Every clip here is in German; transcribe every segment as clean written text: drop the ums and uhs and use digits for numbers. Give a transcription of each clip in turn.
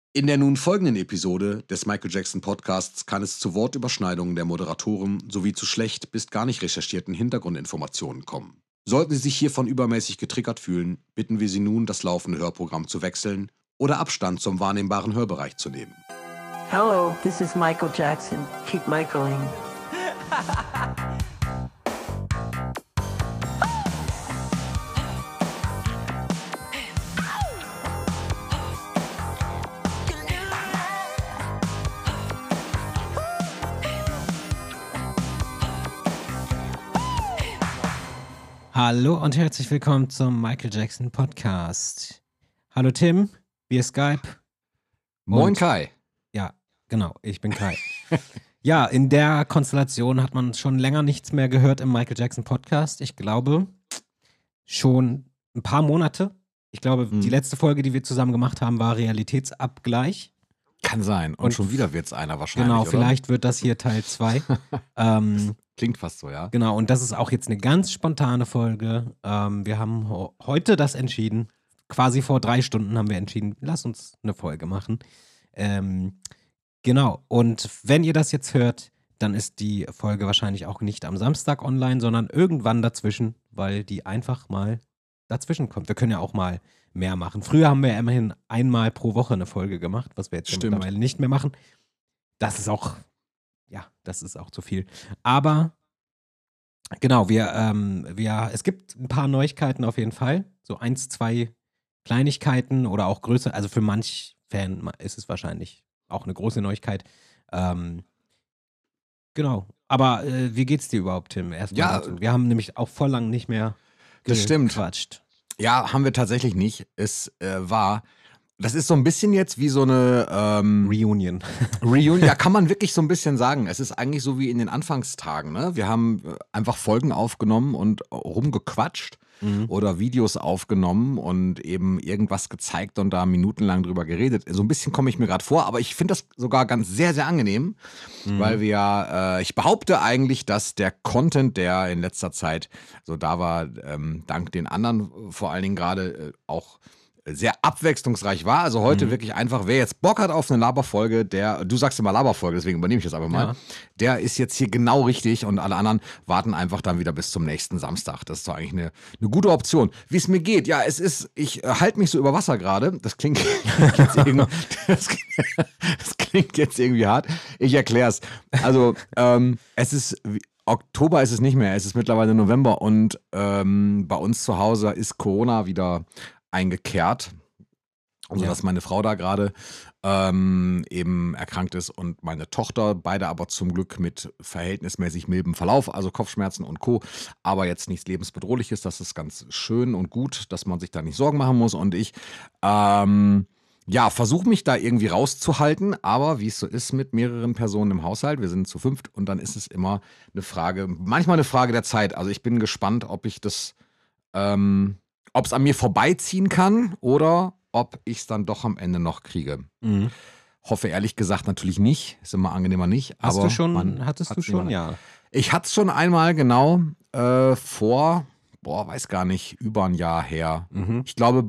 In der nun folgenden Episode des Michael Jackson Podcasts kann es zu Wortüberschneidungen der Moderatoren sowie zu schlecht bis gar nicht recherchierten Hintergrundinformationen kommen. Sollten Sie sich hiervon übermäßig getriggert fühlen, bitten wir Sie nun, das laufende Hörprogramm zu wechseln oder Abstand zum wahrnehmbaren Hörbereich zu nehmen. Hello, this is Michael Jackson. Keep Michaeling. Hallo und herzlich willkommen zum Michael Jackson Podcast. Hallo Tim, via Skype. Moin Kai. Ja, genau, ich bin Kai. Ja, in der Konstellation hat man schon länger nichts mehr gehört im Michael Jackson Podcast. Ich glaube, schon ein paar Monate. Ich glaube, die letzte Folge, die wir zusammen gemacht haben, war Realitätsabgleich. Kann sein. Und schon wieder wird es einer wahrscheinlich, Genau, oder? vielleicht wird das hier Teil 2. Klingt fast so, ja. Genau, und das ist auch jetzt eine ganz spontane Folge. Wir haben heute das entschieden. Quasi vor 3 Stunden haben wir entschieden, lass uns eine Folge machen. Genau, und wenn ihr das jetzt hört, dann ist die Folge wahrscheinlich auch nicht am Samstag online, sondern irgendwann dazwischen, weil die einfach mal dazwischen kommt. Wir können ja auch mal mehr machen. Früher haben wir ja immerhin einmal pro Woche eine Folge gemacht, was wir jetzt mittlerweile nicht mehr machen. Das ist auch zu viel. Aber genau, es gibt ein paar Neuigkeiten auf jeden Fall. So 1, 2 Kleinigkeiten oder auch größer. Also für manch Fan ist es wahrscheinlich auch eine große Neuigkeit. Genau. Aber wie geht's dir überhaupt, Tim? Erstmal dazu. Wir haben nämlich auch voll lang nicht mehr gequatscht. Ja, haben wir tatsächlich nicht. Es war... Das ist so ein bisschen jetzt wie so eine Reunion. Ja, kann man wirklich so ein bisschen sagen. Es ist eigentlich so wie in den Anfangstagen. Ne? Wir haben einfach Folgen aufgenommen und rumgequatscht oder Videos aufgenommen und eben irgendwas gezeigt und da minutenlang drüber geredet. So ein bisschen komme ich mir gerade vor, aber ich finde das sogar ganz sehr, sehr angenehm, weil ich behaupte eigentlich, dass der Content, der in letzter Zeit so da war, dank den anderen vor allen Dingen gerade auch sehr abwechslungsreich war. Also heute wirklich einfach, wer jetzt Bock hat auf eine Laberfolge, du sagst immer Laberfolge, deswegen übernehme ich das einfach mal, der ist jetzt hier genau richtig und alle anderen warten einfach dann wieder bis zum nächsten Samstag. Das ist doch eigentlich eine gute Option. Wie es mir geht, ja, ich halte mich so über Wasser gerade. Das klingt jetzt irgendwie hart. Ich erkläre es. Also, Oktober ist es nicht mehr, es ist mittlerweile November und bei uns zu Hause ist Corona wieder eingekehrt. Also, dass meine Frau da gerade eben erkrankt ist und meine Tochter, beide aber zum Glück mit verhältnismäßig mildem Verlauf, also Kopfschmerzen und Co., aber jetzt nichts Lebensbedrohliches. Das ist ganz schön und gut, dass man sich da nicht Sorgen machen muss. Und ich versuche mich da irgendwie rauszuhalten, aber wie es so ist mit mehreren Personen im Haushalt, wir sind zu 5 und dann ist es immer manchmal eine Frage der Zeit. Also ich bin gespannt, ob es an mir vorbeiziehen kann oder ob ich es dann doch am Ende noch kriege. Hoffe ehrlich gesagt natürlich nicht. Ist immer angenehmer nicht. Hattest du schon? Ja. Ich hatte es schon einmal, genau, vor, weiß gar nicht, über ein Jahr her. Ich glaube,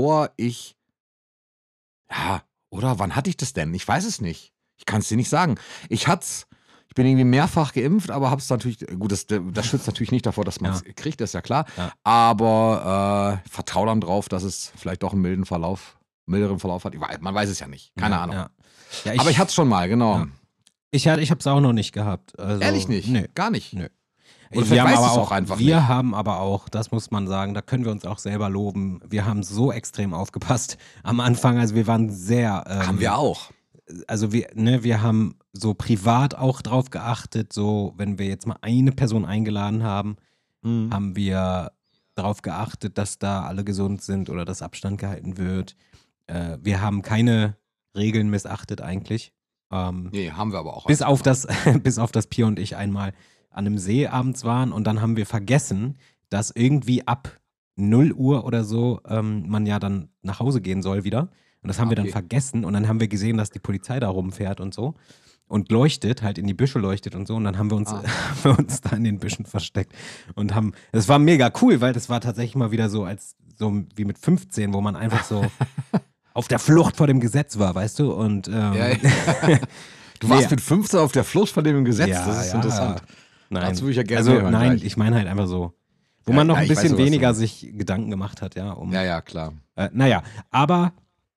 wann hatte ich das denn? Ich weiß es nicht. Ich kann es dir nicht sagen. Ich bin irgendwie mehrfach geimpft, aber habe es natürlich, gut, das schützt natürlich nicht davor, dass man es kriegt, das ist ja klar. Ja. Aber vertraue dann drauf, dass es vielleicht doch einen milderen Verlauf hat. Man weiß es ja nicht. Keine Ahnung. Ja. Ja, aber ich hatte es schon mal, genau. Ja. Ich habe es auch noch nicht gehabt. Also, ehrlich nicht? Nee. Gar nicht? Nö. Wir haben aber auch, das muss man sagen, da können wir uns auch selber loben, wir haben so extrem aufgepasst am Anfang, also wir waren sehr... haben wir auch. Also wir haben so privat auch drauf geachtet, so wenn wir jetzt mal eine Person eingeladen haben, haben wir darauf geachtet, dass da alle gesund sind oder dass Abstand gehalten wird. Wir haben keine Regeln missachtet eigentlich. Nee, haben wir aber auch. Bis auf das Pia und ich einmal an einem See abends waren und dann haben wir vergessen, dass irgendwie ab 0 Uhr oder so man ja dann nach Hause gehen soll wieder. Und das haben wir dann vergessen und dann haben wir gesehen, dass die Polizei da rumfährt und so und leuchtet, halt in die Büsche leuchtet und so und dann haben wir uns da in den Büschen versteckt und das war mega cool, weil das war tatsächlich mal wieder so wie mit 15, wo man einfach so auf der Flucht vor dem Gesetz war, weißt du? Und Ja, du warst mit 15 auf der Flucht von dem Gesetz, Ja, das ist ja. interessant. Nein, Dazu würde ich ja gerne also mehr hören nein, gleich. ich meine halt einfach so, wo Ja, man noch ja, ein ich weiß, bisschen was du weniger meinst. sich Gedanken gemacht hat, ja. Ja, klar. Naja, aber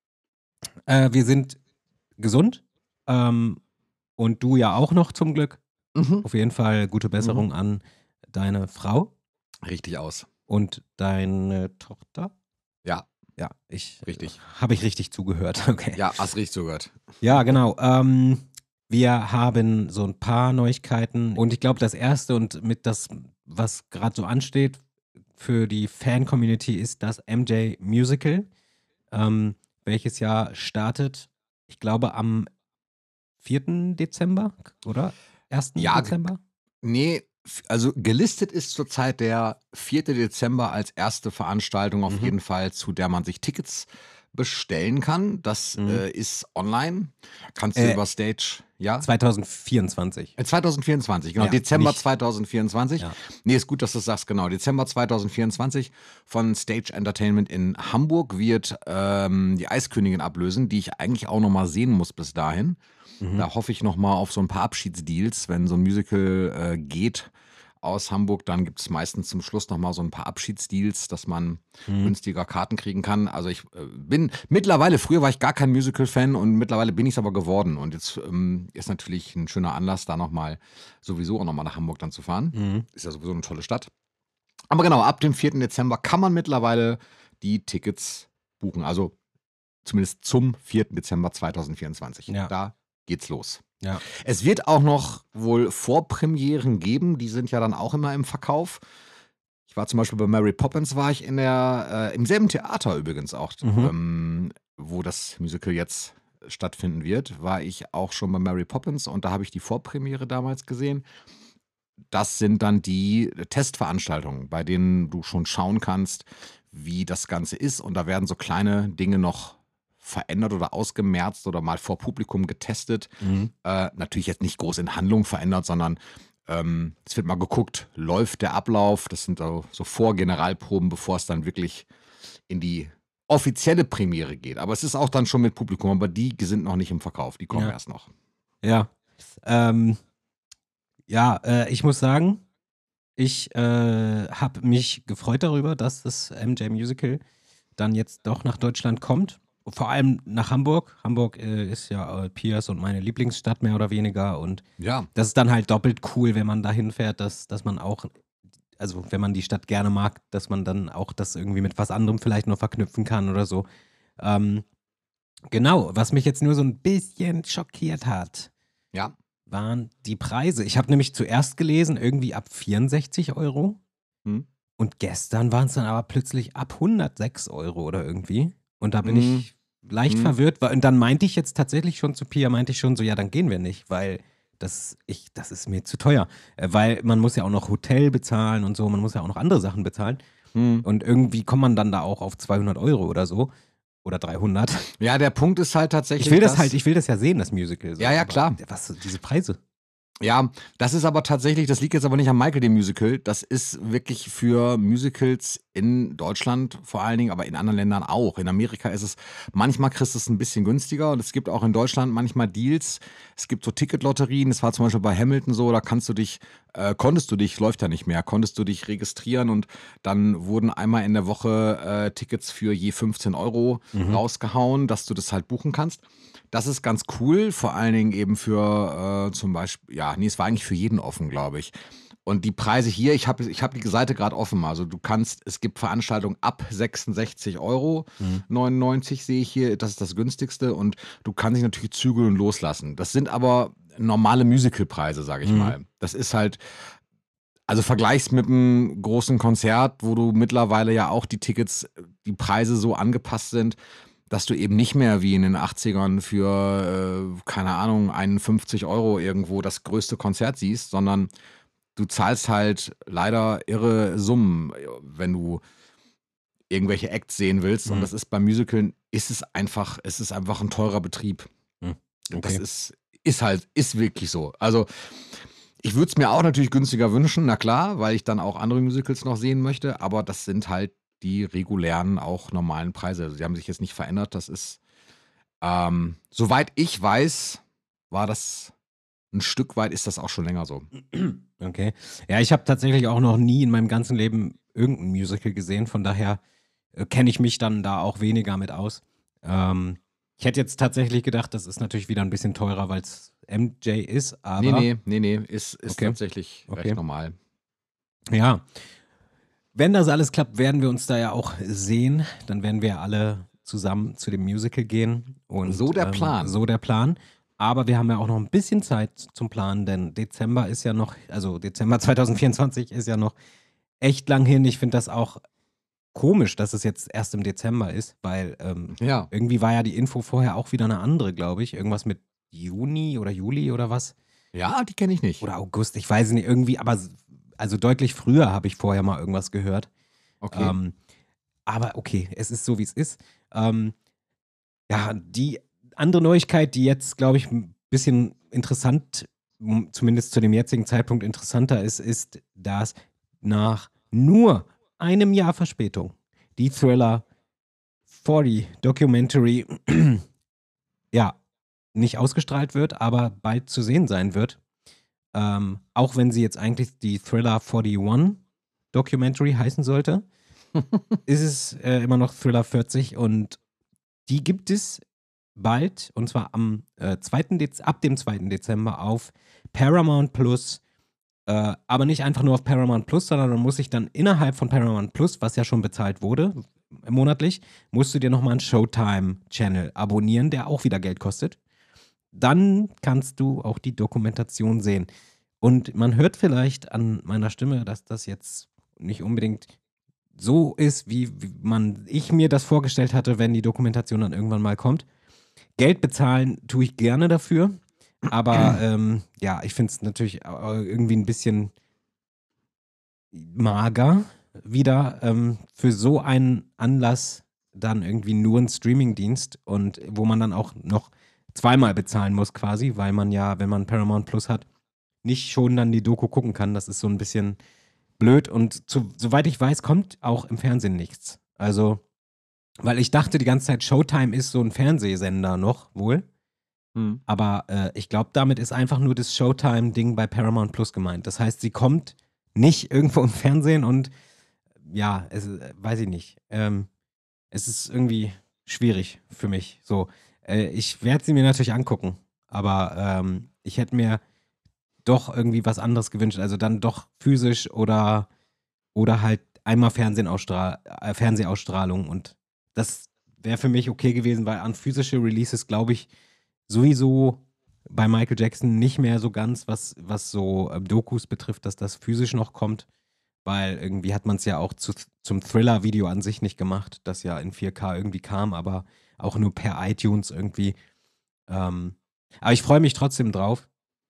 wir sind gesund und du ja auch noch zum Glück. Mhm. Auf jeden Fall gute Besserung an deine Frau Richtig aus. und deine Tochter. Ja, Ja, richtig. Habe ich richtig zugehört, okay. Ja, hast richtig zugehört. Ja, genau. Wir haben so ein paar Neuigkeiten und ich glaube, das erste und mit das, was gerade so ansteht für die Fan-Community ist das MJ Musical, welches ja startet, ich glaube, am 4. Dezember, oder? 1. Ja, Dezember? Nee, also gelistet ist zurzeit der 4. Dezember als erste Veranstaltung auf jeden Fall, zu der man sich Tickets bestellen kann. Das ist online. Kannst du über Stage, ja? 2024. 2024, genau. Ja, Dezember nicht- 2024. Ja. Nee, ist gut, dass du das sagst, genau. Dezember 2024 von Stage Entertainment in Hamburg wird die Eiskönigin ablösen, die ich eigentlich auch nochmal sehen muss bis dahin. Da hoffe ich nochmal auf so ein paar Abschiedsdeals. Wenn so ein Musical geht aus Hamburg, dann gibt es meistens zum Schluss nochmal so ein paar Abschiedsdeals, dass man günstiger Karten kriegen kann. Also ich bin mittlerweile, früher war ich gar kein Musical-Fan und mittlerweile bin ich es aber geworden. Und jetzt ist natürlich ein schöner Anlass, da sowieso auch nochmal nach Hamburg dann zu fahren. Ist ja sowieso eine tolle Stadt. Aber genau, ab dem 4. Dezember kann man mittlerweile die Tickets buchen. Also zumindest zum 4. Dezember 2024. Ja. Da geht's los. Ja. Es wird auch noch wohl Vorpremieren geben, die sind ja dann auch immer im Verkauf. Ich war zum Beispiel bei Mary Poppins, war ich im selben Theater übrigens auch, wo das Musical jetzt stattfinden wird, war ich auch schon bei Mary Poppins und da habe ich die Vorpremiere damals gesehen. Das sind dann die Testveranstaltungen, bei denen du schon schauen kannst, wie das Ganze ist und da werden so kleine Dinge noch verändert oder ausgemerzt oder mal vor Publikum getestet. Natürlich jetzt nicht groß in Handlung verändert, sondern es wird mal geguckt, läuft der Ablauf. Das sind so Vorgeneralproben, bevor es dann wirklich in die offizielle Premiere geht. Aber es ist auch dann schon mit Publikum, aber die sind noch nicht im Verkauf, die kommen Ja. erst noch. Ja. Ich muss sagen, ich habe mich gefreut darüber, dass das MJ Musical dann jetzt doch nach Deutschland kommt. Vor allem nach Hamburg. Hamburg ist ja Piers und meine Lieblingsstadt mehr oder weniger. Und Ja, das ist dann halt doppelt cool, wenn man da hinfährt, dass man auch, also wenn man die Stadt gerne mag, dass man dann auch das irgendwie mit was anderem vielleicht noch verknüpfen kann oder so. Genau, was mich jetzt nur so ein bisschen schockiert hat, ja. waren die Preise. Ich habe nämlich zuerst gelesen, irgendwie ab 64 Euro. Hm. Und gestern waren es dann aber plötzlich ab 106 Euro oder irgendwie. Und da bin ich leicht verwirrt. Und dann meinte ich jetzt tatsächlich schon zu Pia, so, ja, dann gehen wir nicht, weil das ist mir zu teuer. Weil man muss ja auch noch Hotel bezahlen und so, man muss ja auch noch andere Sachen bezahlen. Und irgendwie kommt man dann da auch auf 200 Euro oder so. Oder 300. Ja, der Punkt ist halt tatsächlich. Ich will das ja sehen, das Musical. So. Ja, Aber klar. Was, diese Preise? Ja, das ist aber tatsächlich, das liegt jetzt aber nicht am Michael, dem Musical. Das ist wirklich für Musicals in Deutschland vor allen Dingen, aber in anderen Ländern auch. In Amerika ist es, manchmal kriegst du es ein bisschen günstiger und es gibt auch in Deutschland manchmal Deals. Es gibt so Ticketlotterien, das war zum Beispiel bei Hamilton so, da konntest du dich, läuft ja nicht mehr, konntest du dich registrieren und dann wurden einmal in der Woche Tickets für je 15 Euro rausgehauen, dass du das halt buchen kannst. Das ist ganz cool, vor allen Dingen eben für zum Beispiel, es war eigentlich für jeden offen, glaube ich. Und die Preise hier, ich hab die Seite gerade offen, also es gibt Veranstaltungen ab 66,99 Euro sehe ich hier, das ist das günstigste und du kannst dich natürlich zügeln und loslassen. Das sind aber normale Musicalpreise, sage ich mal. Das ist halt, also vergleichst mit einem großen Konzert, wo du mittlerweile ja auch die Preise so angepasst sind, dass du eben nicht mehr wie in den 80ern für, keine Ahnung, 51 Euro irgendwo das größte Konzert siehst, sondern du zahlst halt leider irre Summen, wenn du irgendwelche Acts sehen willst. Und das ist beim Musical, ist es einfach ein teurer Betrieb. Okay. Das ist wirklich so. Also ich würde es mir auch natürlich günstiger wünschen, na klar, weil ich dann auch andere Musicals noch sehen möchte, aber das sind halt die regulären, auch normalen Preise. Also die haben sich jetzt nicht verändert, das ist Soweit ich weiß, war das ein Stück weit, ist das auch schon länger so. Okay. Ja, ich habe tatsächlich auch noch nie in meinem ganzen Leben irgendein Musical gesehen, von daher kenne ich mich dann da auch weniger mit aus. Ich hätte jetzt tatsächlich gedacht, das ist natürlich wieder ein bisschen teurer, weil es MJ ist, aber Nee, ist Okay. tatsächlich Okay. recht normal. ja, wenn das alles klappt, werden wir uns da ja auch sehen. Dann werden wir alle zusammen zu dem Musical gehen. Und, So der Plan. So der Plan. Aber wir haben ja auch noch ein bisschen Zeit zum Planen, denn Dezember ist ja noch, also Dezember 2024 ist ja noch echt lang hin. Ich finde das auch komisch, dass es jetzt erst im Dezember ist, weil Ja. irgendwie war ja die Info vorher auch wieder eine andere, glaube ich. Irgendwas mit Juni oder Juli oder was. Ja, die kenne ich nicht. Oder August, ich weiß es nicht, irgendwie, aber also deutlich früher habe ich vorher mal irgendwas gehört. Okay. Aber okay, es ist so, wie es ist. Ja, die andere Neuigkeit, die jetzt, glaube ich, ein bisschen interessant, zumindest zu dem jetzigen Zeitpunkt interessanter ist, dass nach nur einem Jahr Verspätung die Thriller 40 Documentary ja, nicht ausgestrahlt wird, aber bald zu sehen sein wird. Auch wenn sie jetzt eigentlich die Thriller 41 Documentary heißen sollte, ist es immer noch Thriller 40 und die gibt es bald, und zwar am ab dem 2. Dezember auf Paramount Plus. Aber nicht einfach nur auf Paramount Plus, sondern man muss sich dann innerhalb von Paramount Plus, was ja schon bezahlt wurde, monatlich, musst du dir nochmal einen Showtime-Channel abonnieren, der auch wieder Geld kostet. Dann kannst du auch die Dokumentation sehen. Und man hört vielleicht an meiner Stimme, dass das jetzt nicht unbedingt so ist, wie ich mir das vorgestellt hatte, wenn die Dokumentation dann irgendwann mal kommt. Geld bezahlen tue ich gerne dafür, aber ja, ich finde es natürlich irgendwie ein bisschen mager, wieder für so einen Anlass dann irgendwie nur einen Streamingdienst und wo man dann auch noch zweimal bezahlen muss quasi, weil man ja, wenn man Paramount Plus hat, nicht schon dann die Doku gucken kann. Das ist so ein bisschen blöd und soweit ich weiß, kommt auch im Fernsehen nichts. Also, weil ich dachte die ganze Zeit, Showtime ist so ein Fernsehsender noch wohl. Aber ich glaube, damit ist einfach nur das Showtime-Ding bei Paramount Plus gemeint. Das heißt, sie kommt nicht irgendwo im Fernsehen und ja, weiß ich nicht. Es ist irgendwie schwierig für mich. So, ich werde sie mir natürlich angucken, aber ich hätte mir doch irgendwie was anderes gewünscht. Also dann doch physisch oder halt einmal Fernsehausstrahlung und das wäre für mich okay gewesen, weil an physische Releases glaube ich sowieso bei Michael Jackson nicht mehr so ganz, was so Dokus betrifft, dass das physisch noch kommt, weil irgendwie hat man es ja auch zum Thriller-Video an sich nicht gemacht, das ja in 4K irgendwie kam, aber auch nur per iTunes irgendwie. Aber ich freue mich trotzdem drauf.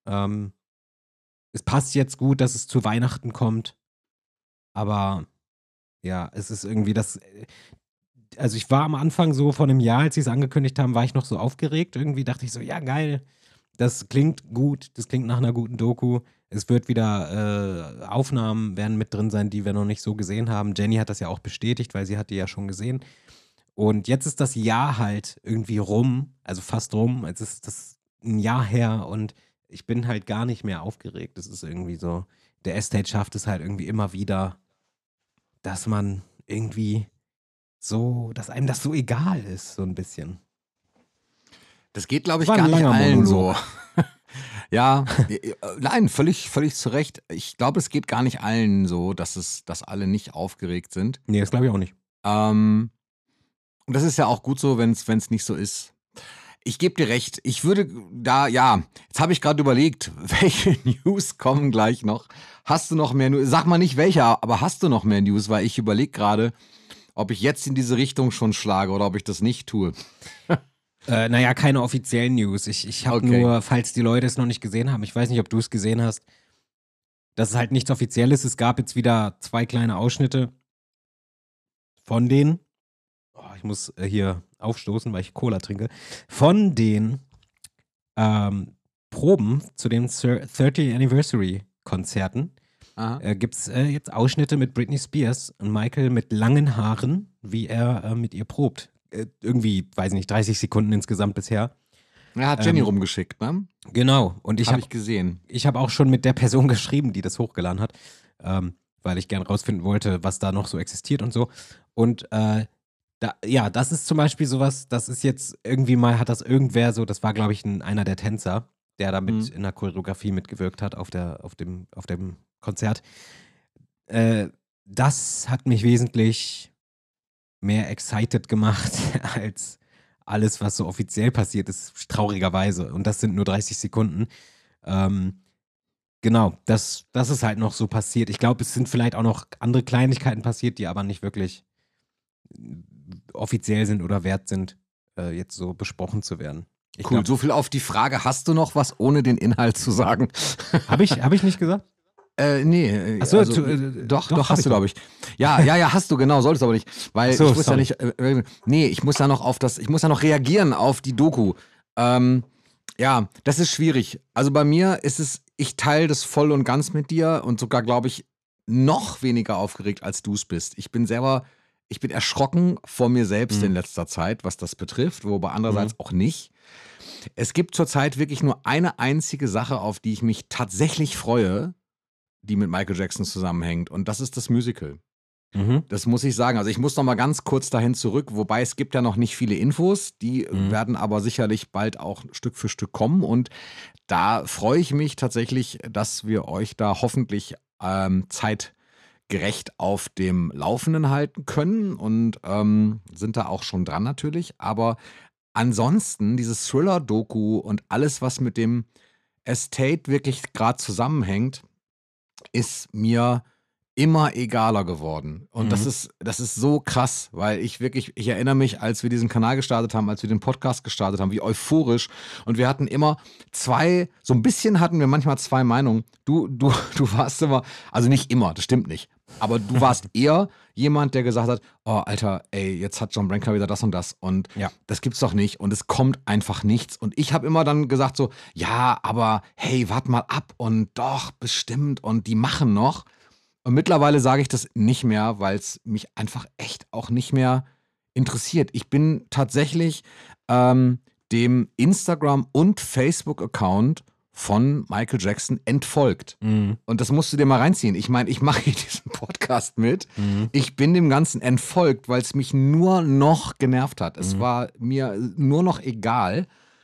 Es passt jetzt gut, dass es zu Weihnachten kommt, aber ja, es ist irgendwie das. Also ich war am Anfang so vor einem Jahr, als sie es angekündigt haben, war ich noch so aufgeregt. Irgendwie dachte ich so, ja geil, das klingt gut, das klingt nach einer guten Doku. Es wird wieder, Aufnahmen werden mit drin sein, die wir noch nicht so gesehen haben. Jenny hat das ja auch bestätigt, weil sie hat die ja schon gesehen. Und jetzt ist das Jahr halt irgendwie rum, also fast rum. Jetzt ist das ein Jahr her und ich bin halt gar nicht mehr aufgeregt. Es ist irgendwie so, der Estate schafft es halt irgendwie immer wieder, dass man irgendwie so, dass einem das so egal ist, so ein bisschen. Das geht, glaube ich, War ein gar nicht langer allen Monolog. so. Ja, nein, völlig zu Recht. Ich glaube, es geht gar nicht allen so, dass alle nicht aufgeregt sind. Nee, das glaube ich auch nicht. Und das ist ja auch gut so, wenn es nicht so ist. Ich gebe dir recht. Ich würde jetzt habe ich gerade überlegt, welche News kommen gleich noch. Hast du noch mehr News? Sag mal nicht welche, aber hast du noch mehr News? Weil ich überlege gerade, ob ich jetzt in diese Richtung schon schlage oder ob ich das nicht tue. Naja, keine offiziellen News. Ich habe Okay. nur, falls die Leute es noch nicht gesehen haben, ich weiß nicht, ob du es gesehen hast, dass es halt nichts Offizielles ist. Es gab jetzt wieder 2 kleine Ausschnitte von den, ich muss hier aufstoßen, weil ich Cola trinke, von den Proben zu den 30th Anniversary Konzerten. Gibt es jetzt Ausschnitte mit Britney Spears und Michael mit langen Haaren, wie er mit ihr probt. irgendwie, weiß nicht, 30 Sekunden insgesamt bisher. Er hat Jenny rumgeschickt, ne? Genau. Und ich Habe habe ich gesehen. ich hab auch schon mit der Person geschrieben, die das hochgeladen hat, weil ich gern rausfinden wollte, was da noch so existiert und so. Und das ist zum Beispiel sowas, das ist jetzt irgendwie mal, hat das irgendwer so, das war, glaube ich, einer der Tänzer, der da mit in der Choreografie mitgewirkt hat auf dem Konzert. Das hat mich wesentlich mehr excited gemacht als alles, was so offiziell passiert ist, traurigerweise. Und das sind nur 30 Sekunden. Genau, das ist halt noch so passiert. Ich glaube, es sind vielleicht auch noch andere Kleinigkeiten passiert, die aber nicht wirklich offiziell sind oder wert sind, jetzt so besprochen zu werden. Cool, so viel auf die Frage, hast du noch was, ohne den Inhalt zu sagen? Hab ich nicht gesagt? Nee. Achso, also, doch, hast du, glaube ich. Ja, hast du, genau, solltest aber nicht. Weil ich muss sorry. ja nicht, ich muss ja noch reagieren auf die Doku. Ja, das ist schwierig. Also bei mir ist es, ich teile das voll und ganz mit dir und sogar, glaube ich, noch weniger aufgeregt, als du es bist. Ich bin erschrocken vor mir selbst in letzter Zeit, was das betrifft, wobei andererseits auch nicht. Es gibt zurzeit wirklich nur eine einzige Sache, auf die ich mich tatsächlich freue, die mit Michael Jackson zusammenhängt, und das ist das Musical. Das muss ich sagen. Also ich muss noch mal ganz kurz dahin zurück, wobei es gibt ja noch nicht viele Infos, die werden aber sicherlich bald auch Stück für Stück kommen, und da freue ich mich tatsächlich, dass wir euch da hoffentlich zeitgerecht auf dem Laufenden halten können, und sind da auch schon dran natürlich, aber ansonsten dieses Thriller-Doku und alles, was mit dem Estate wirklich gerade zusammenhängt, ist mir immer egaler geworden. Und das ist so krass, weil ich erinnere mich, als wir diesen Kanal gestartet haben, als wir den Podcast gestartet haben, wie euphorisch. Und wir hatten immer so ein bisschen hatten wir manchmal zwei Meinungen. Du warst immer, also nicht immer, das stimmt nicht. Aber du warst eher jemand, der gesagt hat, oh Alter, ey, jetzt hat John Branca wieder das und das und das gibt's doch nicht und es kommt einfach nichts. Und ich habe immer dann gesagt so, ja, aber hey, wart mal ab und doch, bestimmt und die machen noch. Und mittlerweile sage ich das nicht mehr, weil es mich einfach echt auch nicht mehr interessiert. Ich bin tatsächlich dem Instagram- und Facebook-Account von Michael Jackson entfolgt. Und das musst du dir mal reinziehen. Ich meine, ich mache hier diesen Podcast mit. Ich bin dem Ganzen entfolgt, weil es mich nur noch genervt hat. Es war mir nur noch egal.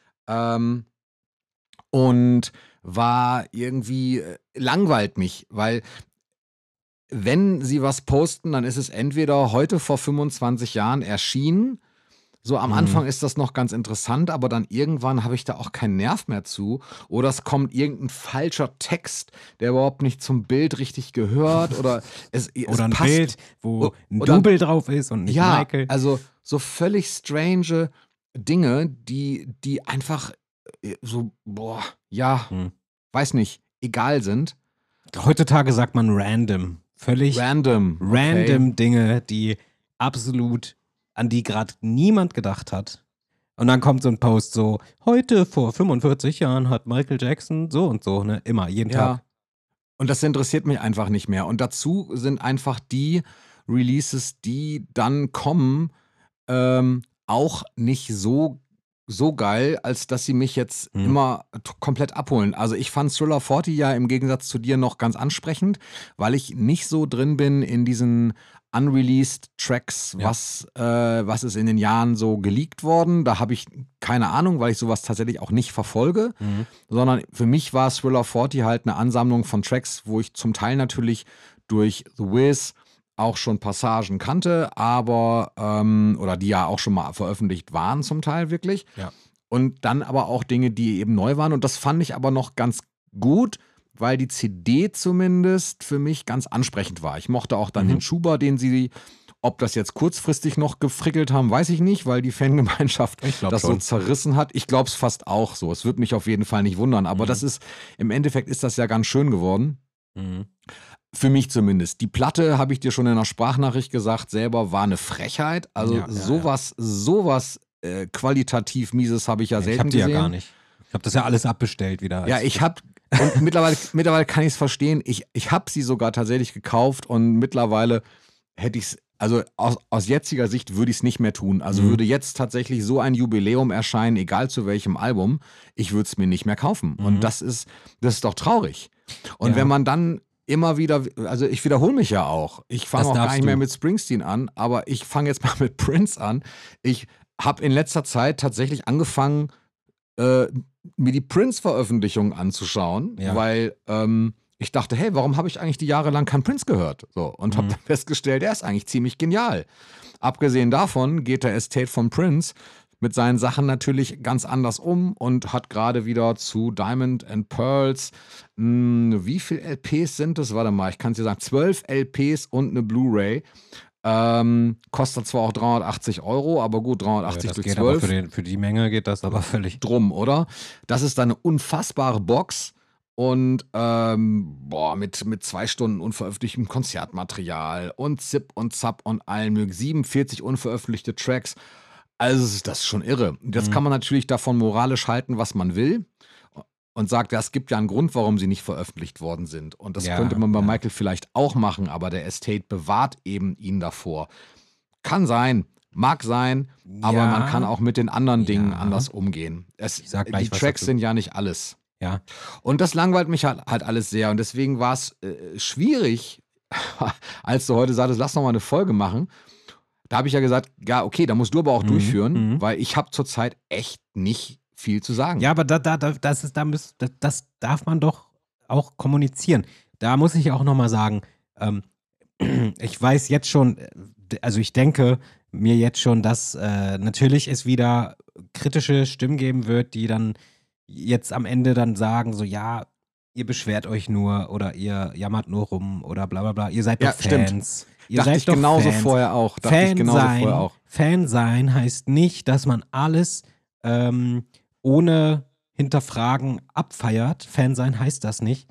Und war irgendwie, langweilt mich, weil wenn sie was posten, dann ist es entweder heute vor 25 Jahren erschienen. So am Anfang ist das noch ganz interessant, aber dann irgendwann habe ich da auch keinen Nerv mehr zu. Oder es kommt irgendein falscher Text, der überhaupt nicht zum Bild richtig gehört. Oder es Oder ein passt, Bild, wo ein oder- Double drauf ist und nicht Michael. also so völlig strange Dinge, die einfach so, weiß nicht, egal sind. Heutzutage sagt man random. Völlig Random. random Dinge, die absolut, an die gerade niemand gedacht hat. Und dann kommt so ein Post so, heute vor 45 Jahren hat Michael Jackson so und so, ne? Immer, jeden Tag. Und das interessiert mich einfach nicht mehr. Und dazu sind einfach die Releases, die dann kommen, auch nicht so geil, als dass sie mich jetzt immer komplett abholen. Also ich fand Thriller 40 ja im Gegensatz zu dir noch ganz ansprechend, weil ich nicht so drin bin in diesen unreleased Tracks, was ist in den Jahren so geleakt worden. Da habe ich keine Ahnung, weil ich sowas tatsächlich auch nicht verfolge, sondern für mich war Thriller 40 halt eine Ansammlung von Tracks, wo ich zum Teil natürlich durch The Wiz auch schon Passagen kannte, aber oder die ja auch schon mal veröffentlicht waren zum Teil wirklich. Ja. Und dann aber auch Dinge, die eben neu waren. Und das fand ich aber noch ganz gut, weil die CD zumindest für mich ganz ansprechend war. Ich mochte auch dann den Schuber, den sie, ob das jetzt kurzfristig noch gefrickelt haben, weiß ich nicht, weil die Fangemeinschaft das so zerrissen hat. Ich glaube es fast auch so. Es wird mich auf jeden Fall nicht wundern. Aber im Endeffekt ist das ja ganz schön geworden. Für mich zumindest. Die Platte, habe ich dir schon in einer Sprachnachricht gesagt, selber war eine Frechheit. Also sowas qualitativ Mieses habe ich ja selten gesehen. Ich habe die ja gar nicht. Ich habe das ja alles abbestellt wieder. Ja, und mittlerweile kann ich es verstehen. Ich habe sie sogar tatsächlich gekauft und mittlerweile hätte ich es Also aus jetziger Sicht würde ich es nicht mehr tun. Also würde jetzt tatsächlich so ein Jubiläum erscheinen, egal zu welchem Album, ich würde es mir nicht mehr kaufen. Und das ist doch traurig. Und Ja. wenn man dann immer wieder, also ich wiederhole mich ja auch. Ich fange Das auch gar darfst nicht mehr du. mit Springsteen an, aber ich fange jetzt mal mit Prince an. Ich habe in letzter Zeit tatsächlich angefangen, mir die Prince-Veröffentlichungen anzuschauen, Ja. weil ich dachte, hey, warum habe ich eigentlich die Jahre lang keinen Prince gehört? So, und habe festgestellt, der ist eigentlich ziemlich genial. Abgesehen davon geht der Estate von Prince mit seinen Sachen natürlich ganz anders um und hat gerade wieder zu Diamond and Pearls, wie viele LPs sind es? Warte mal, ich kann es dir sagen, 12 LPs und eine Blu-ray. Kostet zwar auch 380 €, aber gut, 380 das durch geht aber 12 für die Menge geht das aber völlig. drum, oder? Das ist dann eine unfassbare Box und mit 2 Stunden unveröffentlichtem Konzertmaterial und Zip und Zap und allem möglichen, 47 unveröffentlichte Tracks. Also das ist schon irre. Und jetzt kann man natürlich davon moralisch halten, was man will und sagt, ja, es gibt ja einen Grund, warum sie nicht veröffentlicht worden sind. Und das Ja, könnte man bei ja. Michael vielleicht auch machen, aber der Estate bewahrt eben ihn davor. Kann sein, mag sein, aber Ja. man kann auch mit den anderen Dingen Ja. anders umgehen. Ich sag gleich Die was Tracks dazu. sind ja nicht alles. Ja. Und das langweilt mich halt alles sehr. Und deswegen war es schwierig, als du heute sagtest, lass noch mal eine Folge machen. Da habe ich ja gesagt, ja, okay, da musst du aber auch durchführen, weil ich habe zurzeit echt nicht viel zu sagen. Ja, aber das darf man doch auch kommunizieren. Da muss ich auch nochmal sagen, ich weiß jetzt schon, also ich denke mir jetzt schon, dass natürlich es wieder kritische Stimmen geben wird, die dann jetzt am Ende dann sagen, so ja, ihr beschwert euch nur oder ihr jammert nur rum oder bla bla bla, ihr seid Ja, doch stimmt. Fans. Ihr Dachte seid ich doch genauso Fans. vorher auch. Fan sein heißt nicht, dass man alles ohne hinterfragen abfeiert. Fan sein heißt das nicht.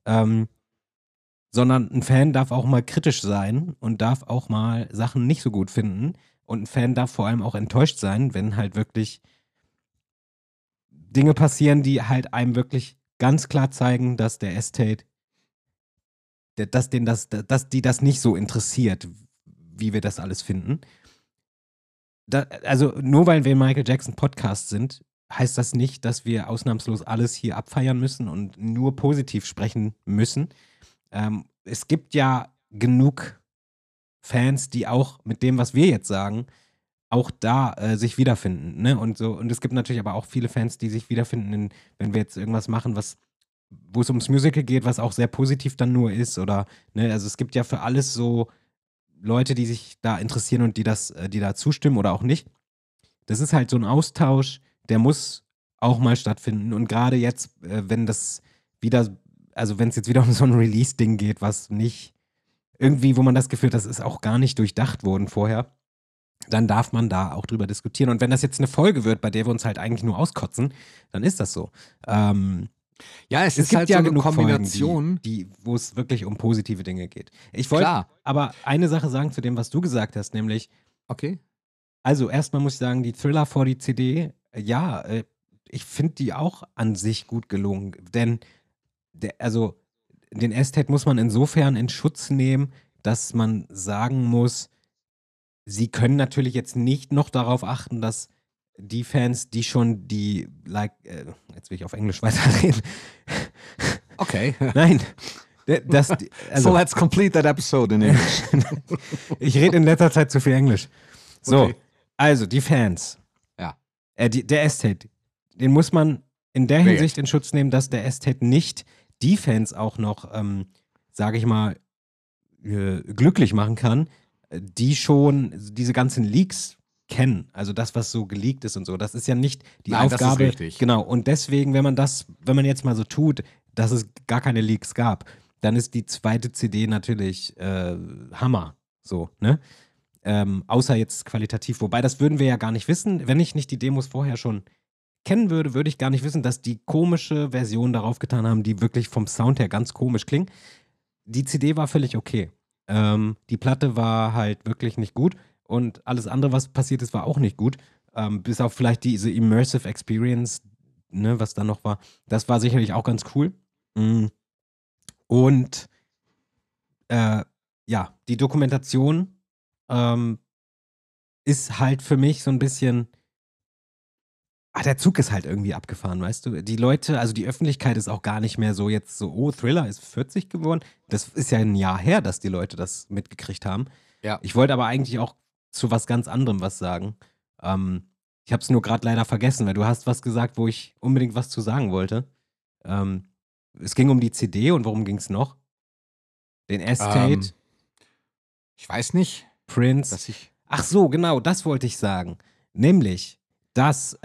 Sondern ein Fan darf auch mal kritisch sein und darf auch mal Sachen nicht so gut finden. Und ein Fan darf vor allem auch enttäuscht sein, wenn halt wirklich Dinge passieren, die halt einem wirklich ganz klar zeigen, dass der Estate, dass die das nicht so interessiert, wie wir das alles finden. Also nur weil wir Michael Jackson Podcast sind, heißt das nicht, dass wir ausnahmslos alles hier abfeiern müssen und nur positiv sprechen müssen. Es gibt ja genug Fans, die auch mit dem, was wir jetzt sagen, auch da sich wiederfinden, ne? Und so, und es gibt natürlich aber auch viele Fans, die sich wiederfinden, wenn wir jetzt irgendwas machen, wo es ums Musical geht, was auch sehr positiv dann nur ist, oder, ne, also es gibt ja für alles so Leute, die sich da interessieren und die da zustimmen oder auch nicht. Das ist halt so ein Austausch, der muss auch mal stattfinden. Und gerade jetzt, wenn es jetzt wieder um so ein Release-Ding geht, was nicht irgendwie, wo man das Gefühl hat, das ist auch gar nicht durchdacht worden vorher, dann darf man da auch drüber diskutieren. Und wenn das jetzt eine Folge wird, bei der wir uns halt eigentlich nur auskotzen, dann ist das so. Ja, es ist gibt halt ja so eine genug Kombination. Folgen, wo es wirklich um positive Dinge geht. Ich wollte Klar. aber eine Sache sagen zu dem, was du gesagt hast, nämlich, Okay. also erstmal muss ich sagen, die Thriller vor die CD, ja, ich finde die auch an sich gut gelungen, denn den Estate muss man insofern in Schutz nehmen, dass man sagen muss, sie können natürlich jetzt nicht noch darauf achten, dass die Fans, die schon jetzt will ich auf Englisch weiterreden. Okay. Nein. So let's complete that episode in English. Ich rede in letzter Zeit zu viel Englisch. So, Okay. also die Fans. Ja. Der Estate, den muss man in der Wer Hinsicht in Schutz nehmen, dass der Estate nicht die Fans auch noch, sage ich mal, glücklich machen kann, die schon diese ganzen Leaks kennen. Also das, was so geleakt ist und so. Das ist ja nicht die Nein, das ist Aufgabe. richtig. Genau. Und deswegen, wenn man jetzt mal so tut, dass es gar keine Leaks gab, dann ist die zweite CD natürlich Hammer. So, ne? Außer jetzt qualitativ. Wobei, das würden wir ja gar nicht wissen. Wenn ich nicht die Demos vorher schon kennen würde, würde ich gar nicht wissen, dass die komische Version darauf getan haben, die wirklich vom Sound her ganz komisch klingen. Die CD war völlig okay. Die Platte war halt wirklich nicht gut und alles andere, was passiert ist, war auch nicht gut. Bis auf vielleicht diese Immersive Experience, ne, was da noch war. Das war sicherlich auch ganz cool. Und ja, die Dokumentation ist halt für mich so ein bisschen, der Zug ist halt irgendwie abgefahren, weißt du? Die Leute, also die Öffentlichkeit ist auch gar nicht mehr so jetzt so, oh, Thriller ist 40 geworden. Das ist ja ein Jahr her, dass die Leute das mitgekriegt haben. Ja. Ich wollte aber eigentlich auch zu was ganz anderem was sagen. Ich habe es nur gerade leider vergessen, weil du hast was gesagt, wo ich unbedingt was zu sagen wollte. Es ging um die CD und worum ging es noch? Den Estate, Ich weiß nicht, Prince. dass ich. Ach so, genau, das wollte ich sagen. Nämlich, dass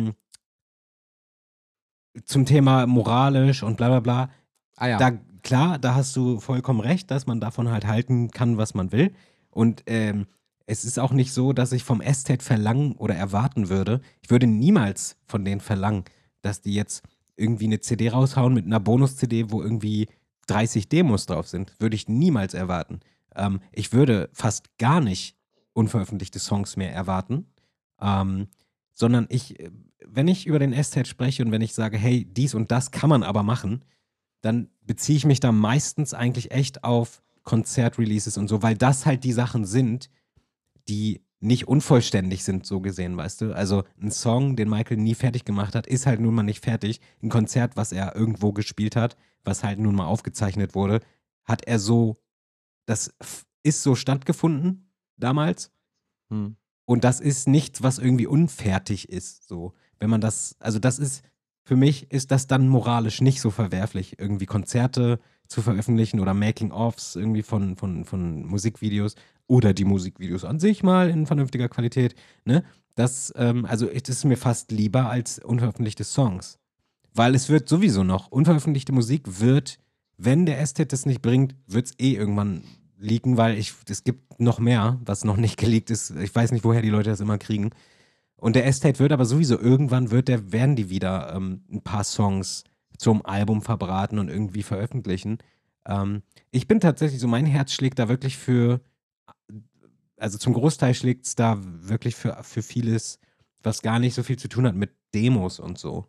zum Thema moralisch und bla bla bla, Ah ja. klar, da hast du vollkommen recht, dass man davon halt halten kann, was man will. Und es ist auch nicht so, dass ich vom Estate verlangen oder erwarten würde. Ich würde niemals von denen verlangen, dass die jetzt irgendwie eine CD raushauen mit einer Bonus-CD, wo irgendwie 30 Demos drauf sind. Würde ich niemals erwarten. Ich würde fast gar nicht unveröffentlichte Songs mehr erwarten. Sondern wenn ich über den Estate spreche und wenn ich sage, hey, dies und das kann man aber machen, dann beziehe ich mich da meistens eigentlich echt auf Konzertreleases und so, weil das halt die Sachen sind, die nicht unvollständig sind, so gesehen, weißt du? Also ein Song, den Michael nie fertig gemacht hat, ist halt nun mal nicht fertig. Ein Konzert, was er irgendwo gespielt hat, was halt nun mal aufgezeichnet wurde, hat er so, das ist so stattgefunden damals. Hm. Und das ist nichts, was irgendwie unfertig ist. So, wenn man das, also das ist, für mich ist das dann moralisch nicht so verwerflich, irgendwie Konzerte zu veröffentlichen oder Making-ofs irgendwie von Musikvideos oder die Musikvideos an sich mal in vernünftiger Qualität. Ne? Das ist mir fast lieber als unveröffentlichte Songs. Weil es wird sowieso noch, unveröffentlichte Musik wird, wenn der Estate das nicht bringt, wird es irgendwann leaken, weil es gibt noch mehr, was noch nicht geleakt ist. Ich weiß nicht, woher die Leute das immer kriegen. Und der Estate wird aber sowieso, irgendwann werden die wieder ein paar Songs zum Album verbraten und irgendwie veröffentlichen. Ich bin tatsächlich so, mein Herz schlägt da wirklich also zum Großteil schlägt es da wirklich für vieles, was gar nicht so viel zu tun hat mit Demos und so.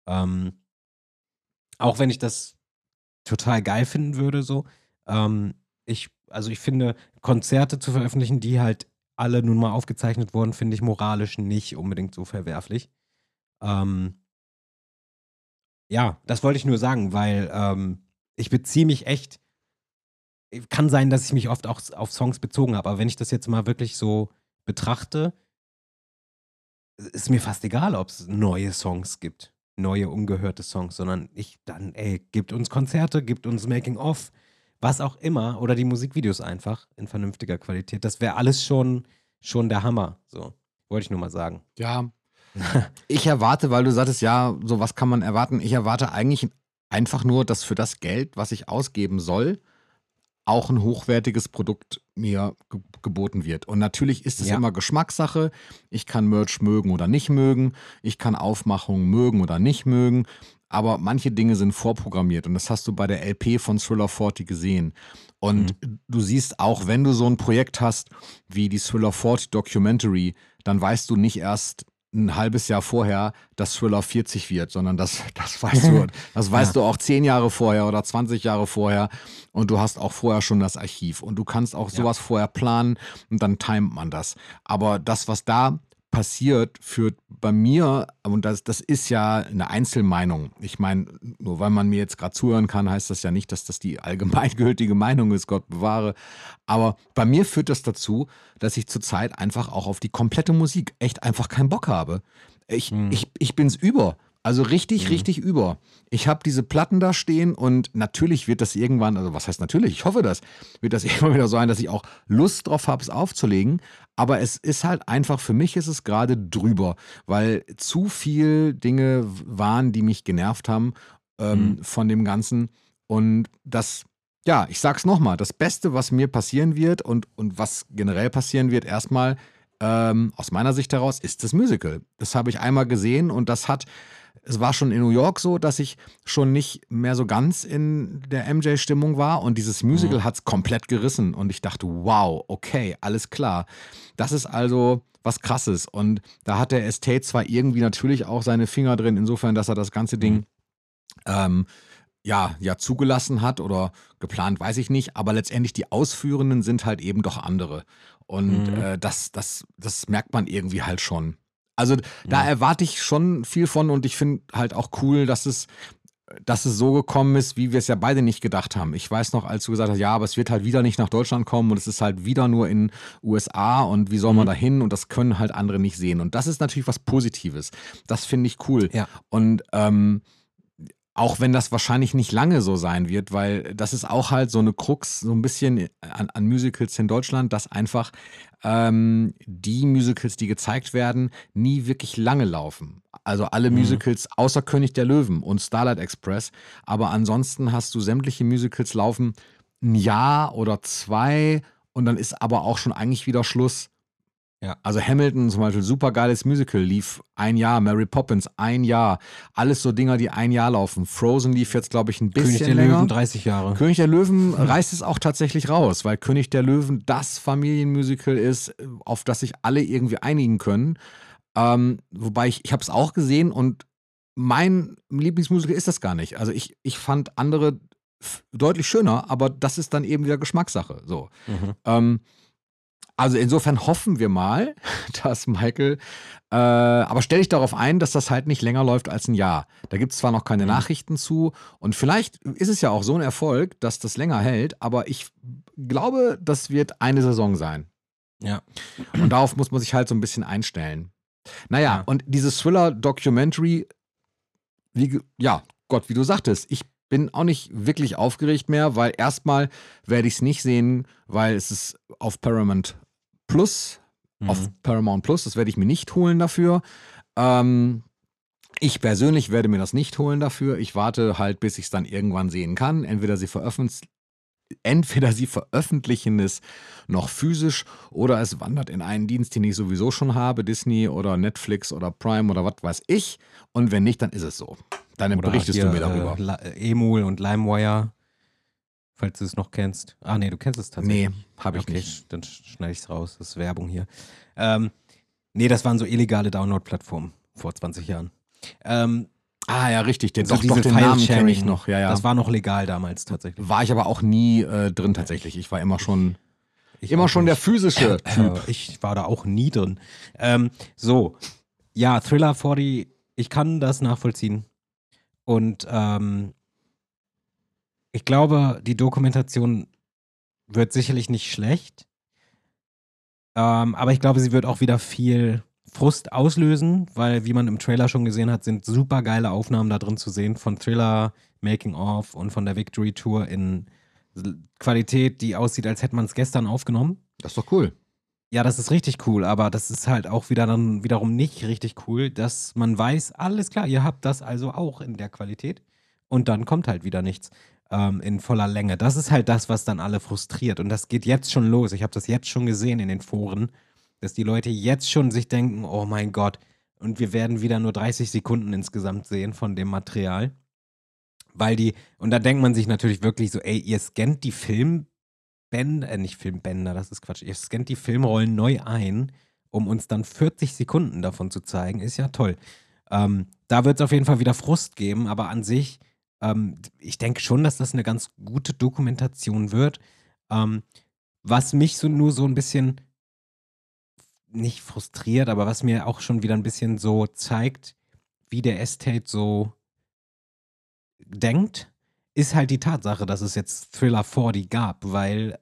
Auch wenn ich das total geil finden würde, so. Ich finde, Konzerte zu veröffentlichen, die halt alle nun mal aufgezeichnet wurden, finde ich moralisch nicht unbedingt so verwerflich. Ja, das wollte ich nur sagen, weil ich beziehe mich echt, kann sein, dass ich mich oft auch auf Songs bezogen habe, aber wenn ich das jetzt mal wirklich so betrachte, ist mir fast egal, ob es neue Songs gibt, neue, ungehörte Songs, sondern gibt uns Konzerte, gibt uns Making-of, was auch immer, oder die Musikvideos einfach in vernünftiger Qualität. Das wäre alles schon der Hammer. So, wollte ich nur mal sagen. Ja. Ich erwarte, weil du sagtest, ja, so was kann man erwarten. Ich erwarte eigentlich einfach nur, dass für das Geld, was ich ausgeben soll, auch ein hochwertiges Produkt mir geboten wird. Und natürlich ist es immer Geschmackssache. Ich kann Merch mögen oder nicht mögen. Ich kann Aufmachungen mögen oder nicht mögen. Aber manche Dinge sind vorprogrammiert. Und das hast du bei der LP von Thriller 40 gesehen. Und du siehst auch, wenn du so ein Projekt hast wie die Thriller 40 Documentary, dann weißt du nicht erst ein halbes Jahr vorher, dass Thriller 40 wird, sondern das weißt du auch 10 Jahre vorher oder 20 Jahre vorher und du hast auch vorher schon das Archiv und du kannst auch sowas vorher planen und dann timet man das. Aber das, was da passiert, führt bei mir, und das ist ja eine Einzelmeinung. Ich meine, nur weil man mir jetzt gerade zuhören kann, heißt das ja nicht, dass das die allgemeingültige Meinung ist, Gott bewahre. Aber bei mir führt das dazu, dass ich zurzeit einfach auch auf die komplette Musik echt einfach keinen Bock habe. Ich bin's über. Also richtig über. Ich habe diese Platten da stehen und natürlich wird das irgendwann, also was heißt natürlich, ich hoffe das, wird das irgendwann wieder so sein, dass ich auch Lust drauf habe, es aufzulegen. Aber es ist halt einfach, für mich ist es gerade drüber, weil zu viel Dinge waren, die mich genervt haben von dem Ganzen. Und das, ja, ich sag's nochmal, das Beste, was mir passieren wird und was generell passieren wird, erstmal aus meiner Sicht heraus, ist das Musical. Das habe ich einmal gesehen und es war schon in New York so, dass ich schon nicht mehr so ganz in der MJ-Stimmung war und dieses Musical hat es komplett gerissen und ich dachte, wow, okay, alles klar. Das ist also was Krasses und da hat der Estate zwar irgendwie natürlich auch seine Finger drin, insofern, dass er das ganze Ding zugelassen hat oder geplant, weiß ich nicht, aber letztendlich die Ausführenden sind halt eben doch andere. Und das merkt man irgendwie halt schon. Also da erwarte ich schon viel von und ich finde halt auch cool, dass es so gekommen ist, wie wir es ja beide nicht gedacht haben. Ich weiß noch, als du gesagt hast, ja, aber es wird halt wieder nicht nach Deutschland kommen und es ist halt wieder nur in USA und wie soll man da hin und das können halt andere nicht sehen. Und das ist natürlich was Positives. Das finde ich cool. Ja. Und auch wenn das wahrscheinlich nicht lange so sein wird, weil das ist auch halt so eine Krux, so ein bisschen an Musicals in Deutschland, dass einfach die Musicals, die gezeigt werden, nie wirklich lange laufen. Also alle Musicals außer König der Löwen und Starlight Express, aber ansonsten hast du sämtliche Musicals laufen ein Jahr oder 2 und dann ist aber auch schon eigentlich wieder Schluss. Ja. Also Hamilton zum Beispiel, super geiles Musical, lief 1 Jahr, Mary Poppins 1 Jahr, alles so Dinger, die 1 Jahr laufen. Frozen lief jetzt, glaube ich, ein bisschen König der länger. Löwen 30 Jahre. König der Löwen reißt es auch tatsächlich raus, weil König der Löwen das Familienmusical ist, auf das sich alle irgendwie einigen können. Wobei ich habe es auch gesehen und mein Lieblingsmusical ist das gar nicht. Also ich fand andere deutlich schöner, aber das ist dann eben wieder Geschmackssache. So. Also insofern hoffen wir mal, dass Michael, aber stell dich darauf ein, dass das halt nicht länger läuft als ein Jahr. Da gibt es zwar noch keine Nachrichten zu und vielleicht ist es ja auch so ein Erfolg, dass das länger hält, aber ich glaube, das wird eine Saison sein. Ja. Und darauf muss man sich halt so ein bisschen einstellen. Naja, Ja. und dieses Thriller-Documentary, Gott, wie du sagtest, ich bin auch nicht wirklich aufgeregt mehr, weil erstmal werde ich es nicht sehen, weil es ist auf Paramount Plus, das werde ich mir nicht holen dafür. Ich persönlich werde mir das nicht holen dafür. Ich warte halt, bis ich es dann irgendwann sehen kann. Entweder sie veröffentlichen es noch physisch oder es wandert in einen Dienst, den ich sowieso schon habe, Disney oder Netflix oder Prime oder was weiß ich. Und wenn nicht, dann ist es so. Dann Oder berichtest hier, du mir darüber. Emul und LimeWire, falls du es noch kennst. Ah, nee, du kennst es tatsächlich. Nee, habe ich Okay, nicht. dann schneide ich es raus. Das ist Werbung hier. Nee, das waren so illegale Download-Plattformen vor 20 Jahren. Ja, richtig. Den, So doch, diese den Namen kenne File-Sharing. ich noch. Ja. Das war noch legal damals tatsächlich. War ich aber auch nie drin tatsächlich. Ich war immer schon Ich auch der nicht. physische Typ. Ich war da auch nie drin. So, ja, Thriller 40, ich kann das nachvollziehen. Und ich glaube, die Dokumentation wird sicherlich nicht schlecht. Aber ich glaube, sie wird auch wieder viel Frust auslösen, weil, wie man im Trailer schon gesehen hat, sind super geile Aufnahmen da drin zu sehen von Thriller, Making of und von der Victory Tour in Qualität, die aussieht, als hätte man es gestern aufgenommen. Das ist doch cool. Ja, das ist richtig cool, aber das ist halt auch wiederum nicht richtig cool, dass man weiß, alles klar, ihr habt das also auch in der Qualität und dann kommt halt wieder nichts in voller Länge. Das ist halt das, was dann alle frustriert und das geht jetzt schon los. Ich habe das jetzt schon gesehen in den Foren, dass die Leute jetzt schon sich denken, oh mein Gott, und wir werden wieder nur 30 Sekunden insgesamt sehen von dem Material. Und da denkt man sich natürlich wirklich so, ey, ihr scannt die nicht Filmbänder, das ist Quatsch. Ihr scannt die Filmrollen neu ein, um uns dann 40 Sekunden davon zu zeigen. Ist ja toll. Da wird es auf jeden Fall wieder Frust geben, aber an sich, ich denke schon, dass das eine ganz gute Dokumentation wird. Was mich nur so ein bisschen nicht frustriert, aber was mir auch schon wieder ein bisschen so zeigt, wie der Estate so denkt, ist halt die Tatsache, dass es jetzt Thriller 40 gab, weil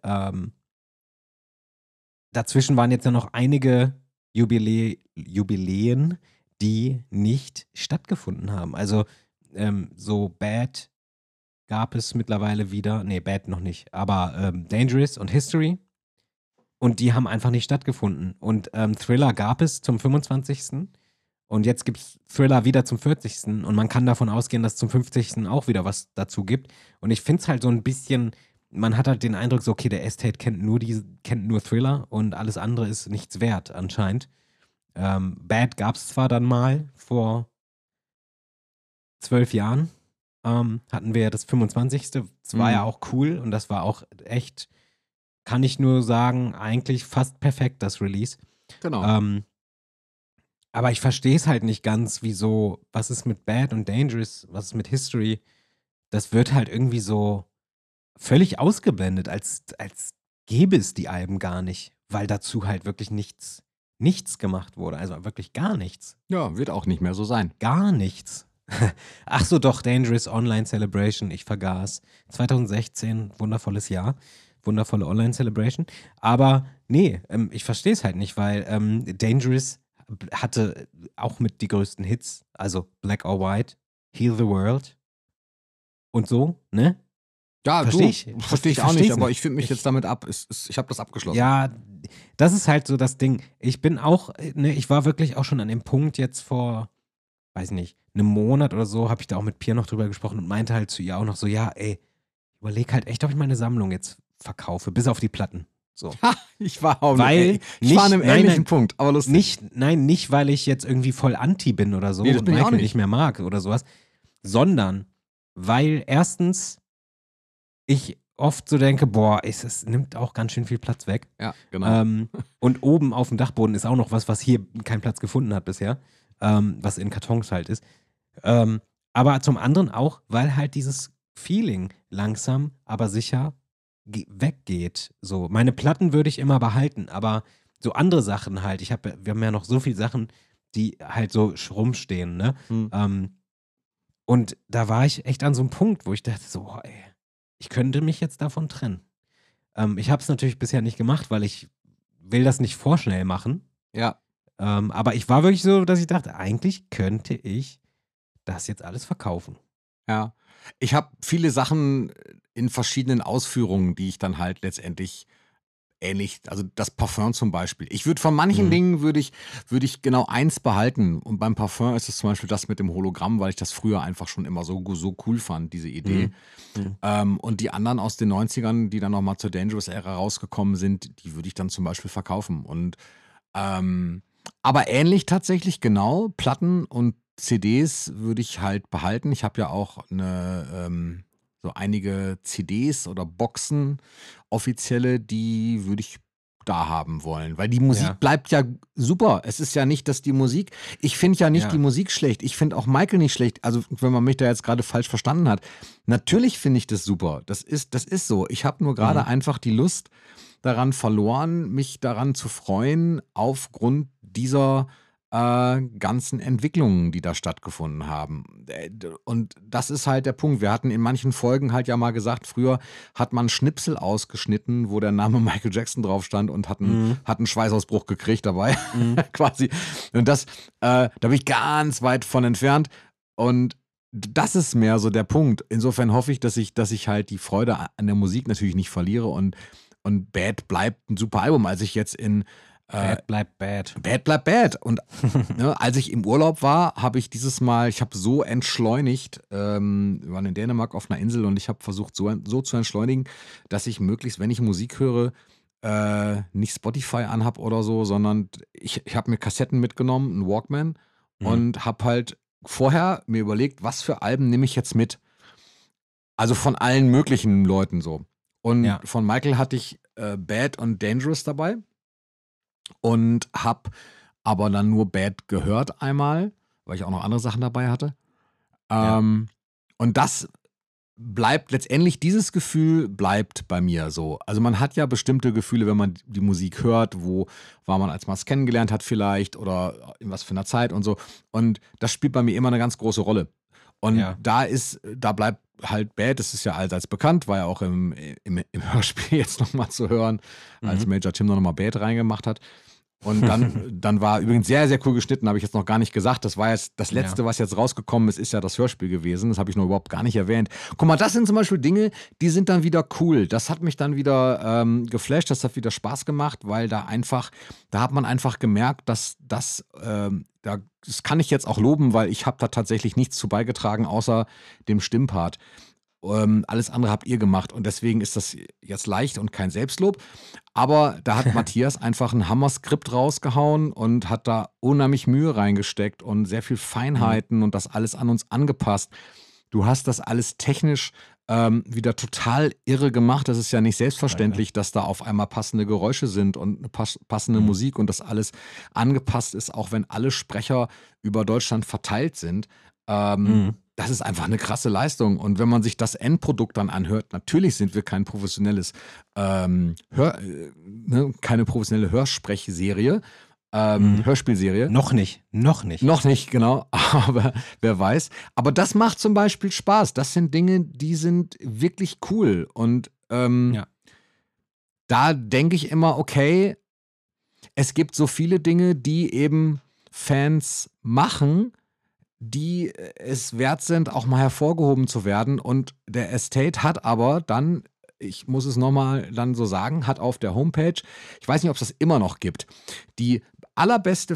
dazwischen waren jetzt ja noch einige Jubiläen, die nicht stattgefunden haben. Also so Bad gab es mittlerweile wieder, nee, Bad noch nicht, aber Dangerous und History und die haben einfach nicht stattgefunden. Und Thriller gab es zum 25. Und jetzt gibt es Thriller wieder zum 40. Und man kann davon ausgehen, dass zum 50. auch wieder was dazu gibt. Und ich finde es halt so ein bisschen, man hat halt den Eindruck, so, okay, der Estate kennt nur Thriller und alles andere ist nichts wert, anscheinend. Bad gab es zwar dann mal vor 12 Jahren, hatten wir ja das 25. Das war ja auch cool und das war auch echt, kann ich nur sagen, eigentlich fast perfekt, das Release. Genau. Aber ich verstehe es halt nicht ganz, wieso, was ist mit Bad und Dangerous, was ist mit History, das wird halt irgendwie so völlig ausgeblendet, als gäbe es die Alben gar nicht. weil dazu halt wirklich nichts gemacht wurde. Also wirklich gar nichts. Ja, wird auch nicht mehr so sein. Gar nichts. Ach so, doch, Dangerous Online Celebration, ich vergaß. 2016, wundervolles Jahr. Wundervolle Online Celebration. Aber nee, ich verstehe es halt nicht, weil Dangerous hatte auch mit die größten Hits, also Black or White, Heal the World und so, ne? Ja, Verstehe ich. Verstehe ich auch nicht, aber ich finde mich jetzt damit ab. Ich habe das abgeschlossen. Ja, das ist halt so das Ding. Ich bin auch, ne, ich war wirklich auch schon an dem Punkt jetzt vor, weiß nicht, einem Monat oder so, habe ich da auch mit Pia noch drüber gesprochen und meinte halt zu ihr auch noch so, ja, ey, ich überlege halt echt, ob ich meine Sammlung jetzt verkaufe, bis auf die Platten. So. Ha, ich war auch Weil ich war an einem ähnlichen nein, Punkt, aber lustig. Nicht, weil ich jetzt irgendwie voll anti bin oder so Nee, das und bin ich auch Michael nicht. nicht mehr mag oder sowas, sondern weil erstens ich oft so denke, boah, es nimmt auch ganz schön viel Platz weg. Ja, genau. Und oben auf dem Dachboden ist auch noch was hier keinen Platz gefunden hat bisher, was in Kartons halt ist. Aber zum anderen auch, weil halt dieses Feeling langsam, aber sicher weggeht. So, meine Platten würde ich immer behalten, aber so andere Sachen halt. Wir haben ja noch so viele Sachen, die halt so rumstehen, ne? Und da war ich echt an so einem Punkt, wo ich dachte so, boah, ey, ich könnte mich jetzt davon trennen. Ich habe es natürlich bisher nicht gemacht, weil ich will das nicht vorschnell machen. Ja. Aber ich war wirklich so, dass ich dachte, eigentlich könnte ich das jetzt alles verkaufen. Ja. Ich habe viele Sachen in verschiedenen Ausführungen, die ich dann halt letztendlich ähnlich, also das Parfum zum Beispiel. Ich würde von manchen Dingen würde ich genau eins behalten. Und beim Parfum ist es zum Beispiel das mit dem Hologramm, weil ich das früher einfach schon immer so cool fand, diese Idee. Und die anderen aus den 90ern, die dann nochmal zur Dangerous-Ära rausgekommen sind, die würde ich dann zum Beispiel verkaufen. Und aber ähnlich tatsächlich, genau, Platten und CDs würde ich halt behalten. Ich habe ja auch so einige CDs oder Boxen, offizielle, die würde ich da haben wollen. Weil die Musik bleibt ja super. Es ist ja nicht, dass die Musik, ich finde ja nicht die Musik schlecht. Ich finde auch Michael nicht schlecht. Also wenn man mich da jetzt gerade falsch verstanden hat. Natürlich finde ich das super. Das ist so. Ich habe nur gerade einfach die Lust daran verloren, mich daran zu freuen, aufgrund dieser ganzen Entwicklungen, die da stattgefunden haben. Und das ist halt der Punkt. Wir hatten in manchen Folgen halt ja mal gesagt, früher hat man Schnipsel ausgeschnitten, wo der Name Michael Jackson drauf stand und hat einen Schweißausbruch gekriegt dabei, quasi. Und da bin ich ganz weit von entfernt. Und das ist mehr so der Punkt. Insofern hoffe ich, dass ich halt die Freude an der Musik natürlich nicht verliere und Bad bleibt ein super Album. Als ich jetzt Bad bleibt bad. Bad bleibt bad. Und als ich im Urlaub war, habe ich ich habe so entschleunigt, wir waren in Dänemark auf einer Insel und ich habe versucht so zu entschleunigen, dass ich möglichst, wenn ich Musik höre, nicht Spotify anhab oder so, sondern ich habe mir Kassetten mitgenommen, einen Walkman und habe halt vorher mir überlegt, was für Alben nehme ich jetzt mit. Also von allen möglichen Leuten so. Und von Michael hatte ich Bad und Dangerous dabei. Und habe aber dann nur Bad gehört einmal, weil ich auch noch andere Sachen dabei hatte. Und das bleibt letztendlich, dieses Gefühl bleibt bei mir so. Also man hat ja bestimmte Gefühle, wenn man die Musik hört, wo war man, als man es kennengelernt hat vielleicht oder in was für einer Zeit und so. Und das spielt bei mir immer eine ganz große Rolle. Und da bleibt halt Bad, das ist ja allseits bekannt, war ja auch im Hörspiel jetzt nochmal zu hören, als Major Tim nochmal Bad reingemacht hat. Und dann war übrigens sehr, sehr cool geschnitten, habe ich jetzt noch gar nicht gesagt. Das war jetzt das Letzte, was jetzt rausgekommen ist ja das Hörspiel gewesen. Das habe ich noch überhaupt gar nicht erwähnt. Guck mal, das sind zum Beispiel Dinge, die sind dann wieder cool. Das hat mich dann wieder geflasht, das hat wieder Spaß gemacht, weil da hat man einfach gemerkt, dass das kann ich jetzt auch loben, weil ich habe da tatsächlich nichts zu beigetragen, außer dem Stimmpart. Alles andere habt ihr gemacht und deswegen ist das jetzt leicht und kein Selbstlob. Aber da hat Matthias einfach ein Hammer-Skript rausgehauen und hat da unheimlich Mühe reingesteckt und sehr viel Feinheiten und das alles an uns angepasst. Du hast das alles technisch wieder total irre gemacht. Das ist ja nicht selbstverständlich, dass da auf einmal passende Geräusche sind und eine passende Musik und das alles angepasst ist, auch wenn alle Sprecher über Deutschland verteilt sind. Das ist einfach eine krasse Leistung. Und wenn man sich das Endprodukt dann anhört, natürlich sind wir kein professionelles, keine professionelle Hörsprechserie, Hörspielserie. Noch nicht. Noch nicht, genau, aber wer weiß. Aber das macht zum Beispiel Spaß. Das sind Dinge, die sind wirklich cool. Und da denke ich immer, okay, es gibt so viele Dinge, die eben Fans machen, die es wert sind, auch mal hervorgehoben zu werden. Und der Estate hat aber dann, ich muss es nochmal dann so sagen, hat auf der Homepage, ich weiß nicht, ob es das immer noch gibt, die allerbeste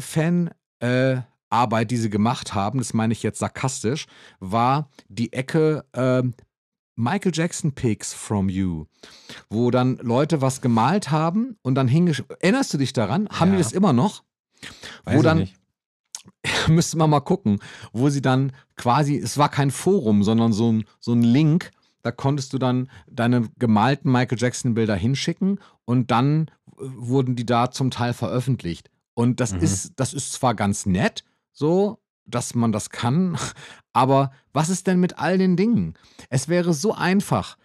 Fanarbeit, die sie gemacht haben, das meine ich jetzt sarkastisch, war die Ecke Michael Jackson Pics from You, wo dann Leute was gemalt haben und dann erinnerst du dich daran? Haben die das immer noch? Weiß ich nicht. Müsste man mal gucken, wo sie dann quasi, es war kein Forum, sondern so ein Link, da konntest du dann deine gemalten Michael Jackson-Bilder hinschicken und dann wurden die da zum Teil veröffentlicht. Und das ist zwar ganz nett, so, dass man das kann, aber was ist denn mit all den Dingen? Es wäre so einfach,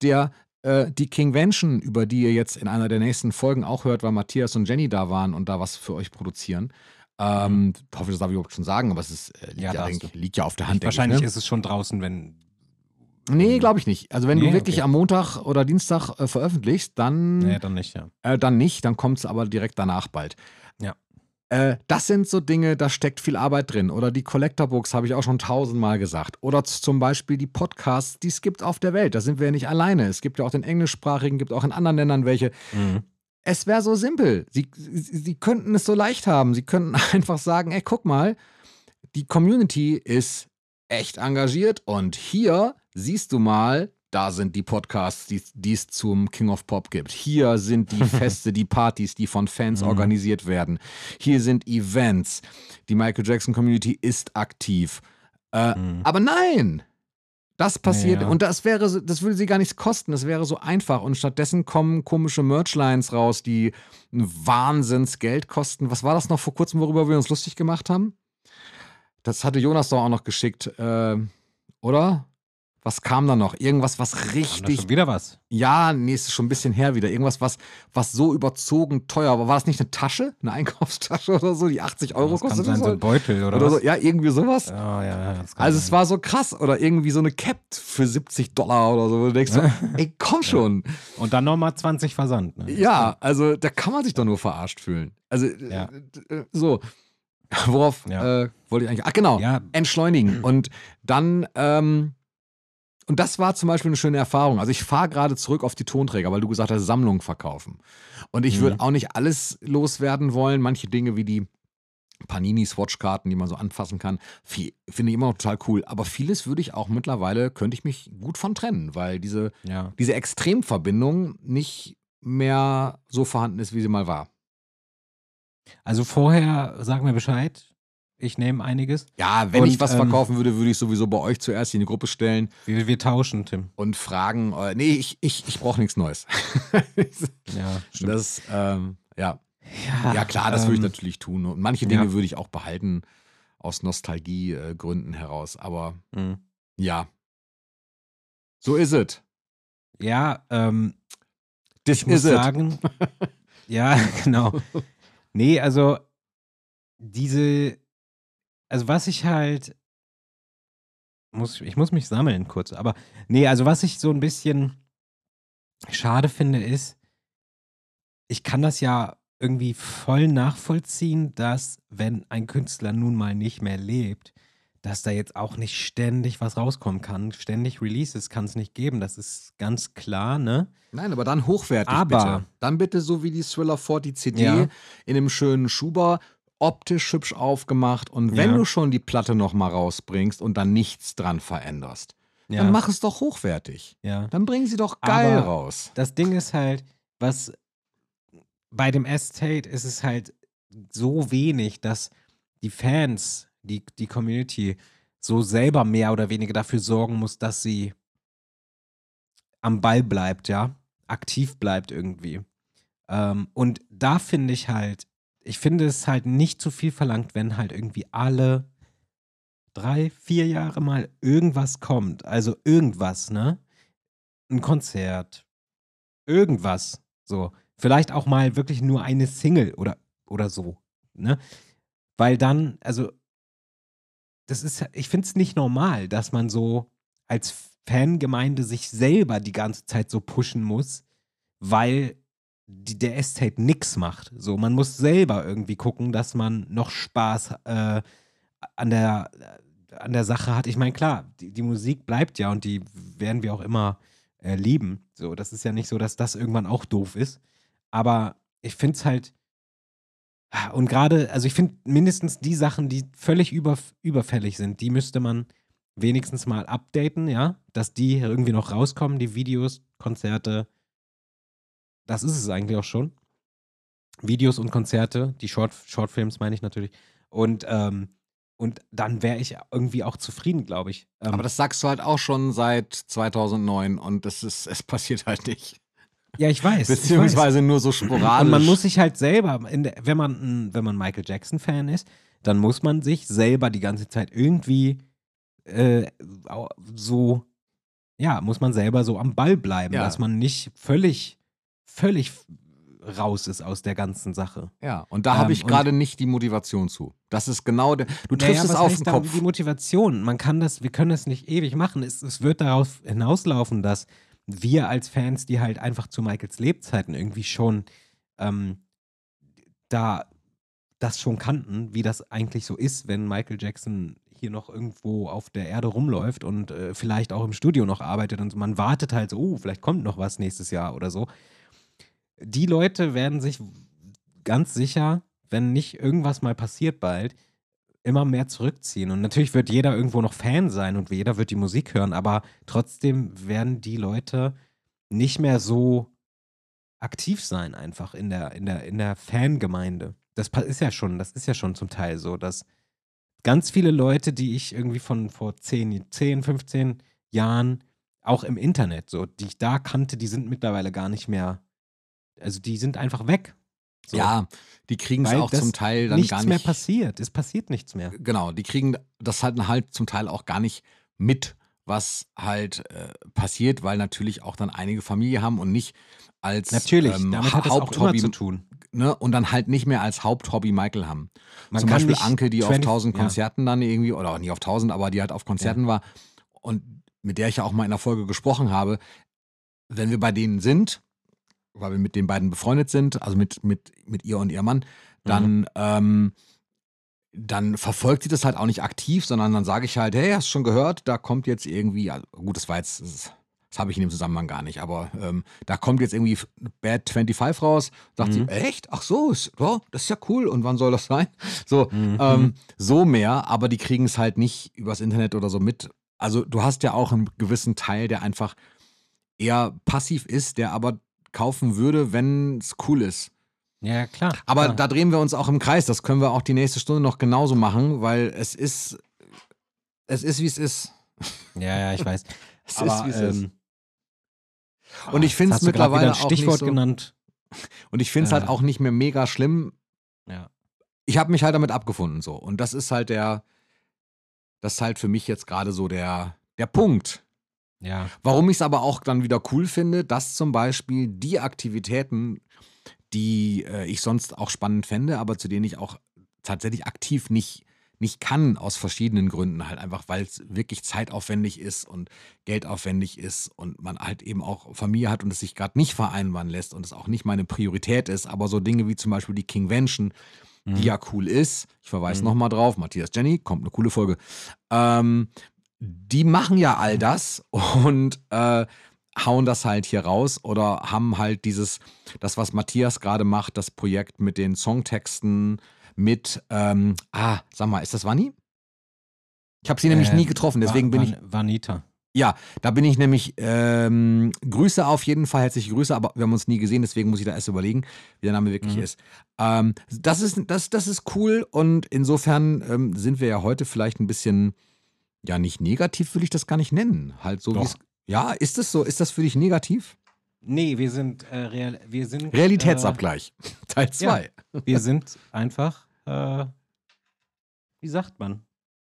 die Kingvention, über die ihr jetzt in einer der nächsten Folgen auch hört, weil Matthias und Jenny da waren und da was für euch produzieren. Ich hoffe, das darf ich überhaupt schon sagen, aber es liegt ja auf der Hand. Wahrscheinlich ist es schon draußen, wenn. Nee, glaube ich nicht. Also wenn du wirklich am Montag oder Dienstag veröffentlichst, dann. Nee, dann nicht, ja. Dann nicht, dann kommt es aber direkt danach bald. Ja. Das sind so Dinge, da steckt viel Arbeit drin. Oder die Collector Books, habe ich auch schon 1000-mal gesagt. Oder zum Beispiel die Podcasts, die es gibt auf der Welt. Da sind wir ja nicht alleine. Es gibt ja auch den englischsprachigen, gibt auch in anderen Ländern welche. Es wäre so simpel. Sie könnten es so leicht haben. Sie könnten einfach sagen, ey, guck mal, die Community ist echt engagiert und hier siehst du mal, da sind die Podcasts, die es zum King of Pop gibt. Hier sind die Feste, die Partys, die von Fans organisiert werden. Hier sind Events. Die Michael Jackson Community ist aktiv. Aber nein! Das passiert und das würde sie gar nichts kosten, das wäre so einfach und stattdessen kommen komische Merchlines raus, die ein Wahnsinnsgeld kosten. Was war das noch vor kurzem, worüber wir uns lustig gemacht haben? Das hatte Jonas doch auch noch geschickt, oder? Was kam da noch? Irgendwas, was richtig. Schon wieder was? Ja, nee, es ist schon ein bisschen her wieder. Irgendwas, was so überzogen teuer war. War das nicht eine Tasche? Eine Einkaufstasche oder so, die 80 Euro kostet? Das kann sein, so ein Beutel oder so. Ja, irgendwie sowas. Ja. Also es war so krass. Oder irgendwie so eine Cap für $70 oder so. Wo du denkst so, ey, komm schon. Und dann nochmal 20 Versand. Ne? Ja, also da kann man sich doch nur verarscht fühlen. Also so. Worauf wollte ich eigentlich? Ach genau, entschleunigen. Und dann und das war zum Beispiel eine schöne Erfahrung. Also ich fahre gerade zurück auf die Tonträger, weil du gesagt hast, Sammlungen verkaufen. Und ich würde auch nicht alles loswerden wollen. Manche Dinge wie die Panini-Swatch-Karten, die man so anfassen kann, finde ich immer noch total cool. Aber vieles könnte ich mich gut von trennen, weil diese Extremverbindung nicht mehr so vorhanden ist, wie sie mal war. Also vorher, sag mir Bescheid. Ich nehme einiges. Ja, wenn ich was verkaufen würde, würde ich sowieso bei euch zuerst in die Gruppe stellen. Wir tauschen, Tim. Und fragen, nee, ich brauche nichts Neues. Ja, stimmt. Das, ja, klar, das würde ich natürlich tun. Und manche Dinge würde ich auch behalten, aus Nostalgiegründen heraus. Aber ja, so ist es. Ja, ich muss sagen, ja, genau. Nee, also was ich halt, ich muss mich sammeln kurz, aber nee, also was ich so ein bisschen schade finde ist, ich kann das ja irgendwie voll nachvollziehen, dass wenn ein Künstler nun mal nicht mehr lebt, dass da jetzt auch nicht ständig was rauskommen kann, ständig Releases kann es nicht geben, das ist ganz klar, ne? Nein, aber dann hochwertig bitte. Dann bitte so wie die Thriller 40 CD in einem schönen Schuber, optisch hübsch aufgemacht und wenn du schon die Platte nochmal rausbringst und dann nichts dran veränderst, dann mach es doch hochwertig. Ja. Dann bringen sie doch geil raus. Das Ding ist halt, was bei dem Estate ist es halt so wenig, dass die Fans, die Community so selber mehr oder weniger dafür sorgen muss, dass sie am Ball bleibt, aktiv bleibt irgendwie. Und da finde ich es halt nicht zu viel verlangt, wenn halt irgendwie alle 3, 4 Jahre mal irgendwas kommt, also irgendwas, ne? Ein Konzert, irgendwas, so. Vielleicht auch mal wirklich nur eine Single oder so, ne? Weil dann, also das ist, ich finde es nicht normal, dass man so als Fangemeinde sich selber die ganze Zeit so pushen muss, weil der Estate nix macht. So, man muss selber irgendwie gucken, dass man noch Spaß an der Sache hat. Ich meine, klar, die Musik bleibt ja und die werden wir auch immer lieben. So, das ist ja nicht so, dass das irgendwann auch doof ist. Aber ich finde es halt, und gerade, also ich finde mindestens die Sachen, die völlig überfällig sind, die müsste man wenigstens mal updaten, ja, dass die irgendwie noch rauskommen, die Videos, Konzerte. Das ist es eigentlich auch schon. Videos und Konzerte, die Shortfilms meine ich natürlich. Und dann wäre ich irgendwie auch zufrieden, glaube ich. Aber das sagst du halt auch schon seit 2009 und es passiert halt nicht. Ja, ich weiß. Beziehungsweise nur so sporadisch. Und man muss sich halt selber, wenn man Michael Jackson-Fan ist, dann muss man sich selber die ganze Zeit irgendwie muss man selber so am Ball bleiben, Ja. dass man nicht völlig raus ist aus der ganzen Sache. Ja, und da habe ich gerade nicht die Motivation zu. Das ist genau der. Du triffst es was auf heißt den Kopf. Die Motivation. Wir können das nicht ewig machen. Es wird darauf hinauslaufen, dass wir als Fans, die halt einfach zu Michaels Lebzeiten irgendwie schon da das schon kannten, wie das eigentlich so ist, wenn Michael Jackson hier noch irgendwo auf der Erde rumläuft und vielleicht auch im Studio noch arbeitet und man wartet halt so, vielleicht kommt noch was nächstes Jahr oder so. Die Leute werden sich ganz sicher, wenn nicht irgendwas mal passiert bald, immer mehr zurückziehen. Und natürlich wird jeder irgendwo noch Fan sein und jeder wird die Musik hören, aber trotzdem werden die Leute nicht mehr so aktiv sein, einfach in der Fangemeinde. Das ist ja schon zum Teil so, dass ganz viele Leute, die ich irgendwie von vor 10, 15 Jahren, auch im Internet, so, die ich da kannte, die sind mittlerweile gar nicht mehr, also die sind einfach weg. So. Ja, die kriegen es auch zum Teil dann gar nicht. Nichts mehr passiert. Es passiert nichts mehr. Genau, die kriegen das halt zum Teil auch gar nicht mit, was halt passiert, weil natürlich auch dann einige Familie haben und nicht als damit hat das Haupthobby auch immer zu tun. Ne, und dann halt nicht mehr als Haupthobby Michael haben. Man Zum kann Beispiel nicht Anke, die auf 1000 ja. Konzerten dann irgendwie, oder auch nicht auf 1000, aber die halt auf Konzerten war und mit der ich ja auch mal in der Folge gesprochen habe, wenn wir bei denen sind, weil wir mit den beiden befreundet sind, also mit ihr und ihrem Mann, dann verfolgt sie das halt auch nicht aktiv, sondern dann sage ich halt, hey, hast du schon gehört, da kommt jetzt irgendwie, also gut, das habe ich in dem Zusammenhang gar nicht, aber da kommt jetzt irgendwie Bad 25 raus, sagt sie, echt? Ach so, das ist ja cool und wann soll das sein? So, so mehr, aber die kriegen es halt nicht übers Internet oder so mit. Also du hast ja auch einen gewissen Teil, der einfach eher passiv ist, der aber kaufen würde, wenn es cool ist. Ja, klar. Aber da drehen wir uns auch im Kreis. Das können wir auch die nächste Stunde noch genauso machen, weil es ist, wie es ist. Ja, ich weiß. Es ist, wie es ist. Und ich finde es mittlerweile auch nicht so, genannt. Und ich finde es halt auch nicht mehr mega schlimm. Ja. Ich habe mich halt damit abgefunden so. Und das ist halt für mich jetzt gerade so der Punkt. Ja. Warum ich es aber auch dann wieder cool finde, dass zum Beispiel die Aktivitäten, die ich sonst auch spannend fände, aber zu denen ich auch tatsächlich aktiv nicht kann, aus verschiedenen Gründen halt einfach, weil es wirklich zeitaufwendig ist und geldaufwendig ist und man halt eben auch Familie hat und es sich gerade nicht vereinbaren lässt und es auch nicht meine Priorität ist, aber so Dinge wie zum Beispiel die Kingvention, die ja cool ist, ich verweise nochmal drauf, Matthias Jenny, kommt eine coole Folge, die machen ja all das und hauen das halt hier raus oder haben halt das, was Matthias gerade macht, das Projekt mit den Songtexten, mit, sag mal, ist das Vanni? Ich habe sie nämlich nie getroffen, deswegen bin ich. Vanita. Ja, da bin ich nämlich, Grüße auf jeden Fall, herzliche Grüße, aber wir haben uns nie gesehen, deswegen muss ich da erst überlegen, wie der Name wirklich ist. Das ist cool und insofern sind wir ja heute vielleicht ein bisschen, ja, nicht negativ will ich das gar nicht nennen. Halt so wie es. Ja, ist das so? Ist das für dich negativ? Nee, wir sind Realitätsabgleich. Teil 2. Ja, wir sind einfach, wie sagt man?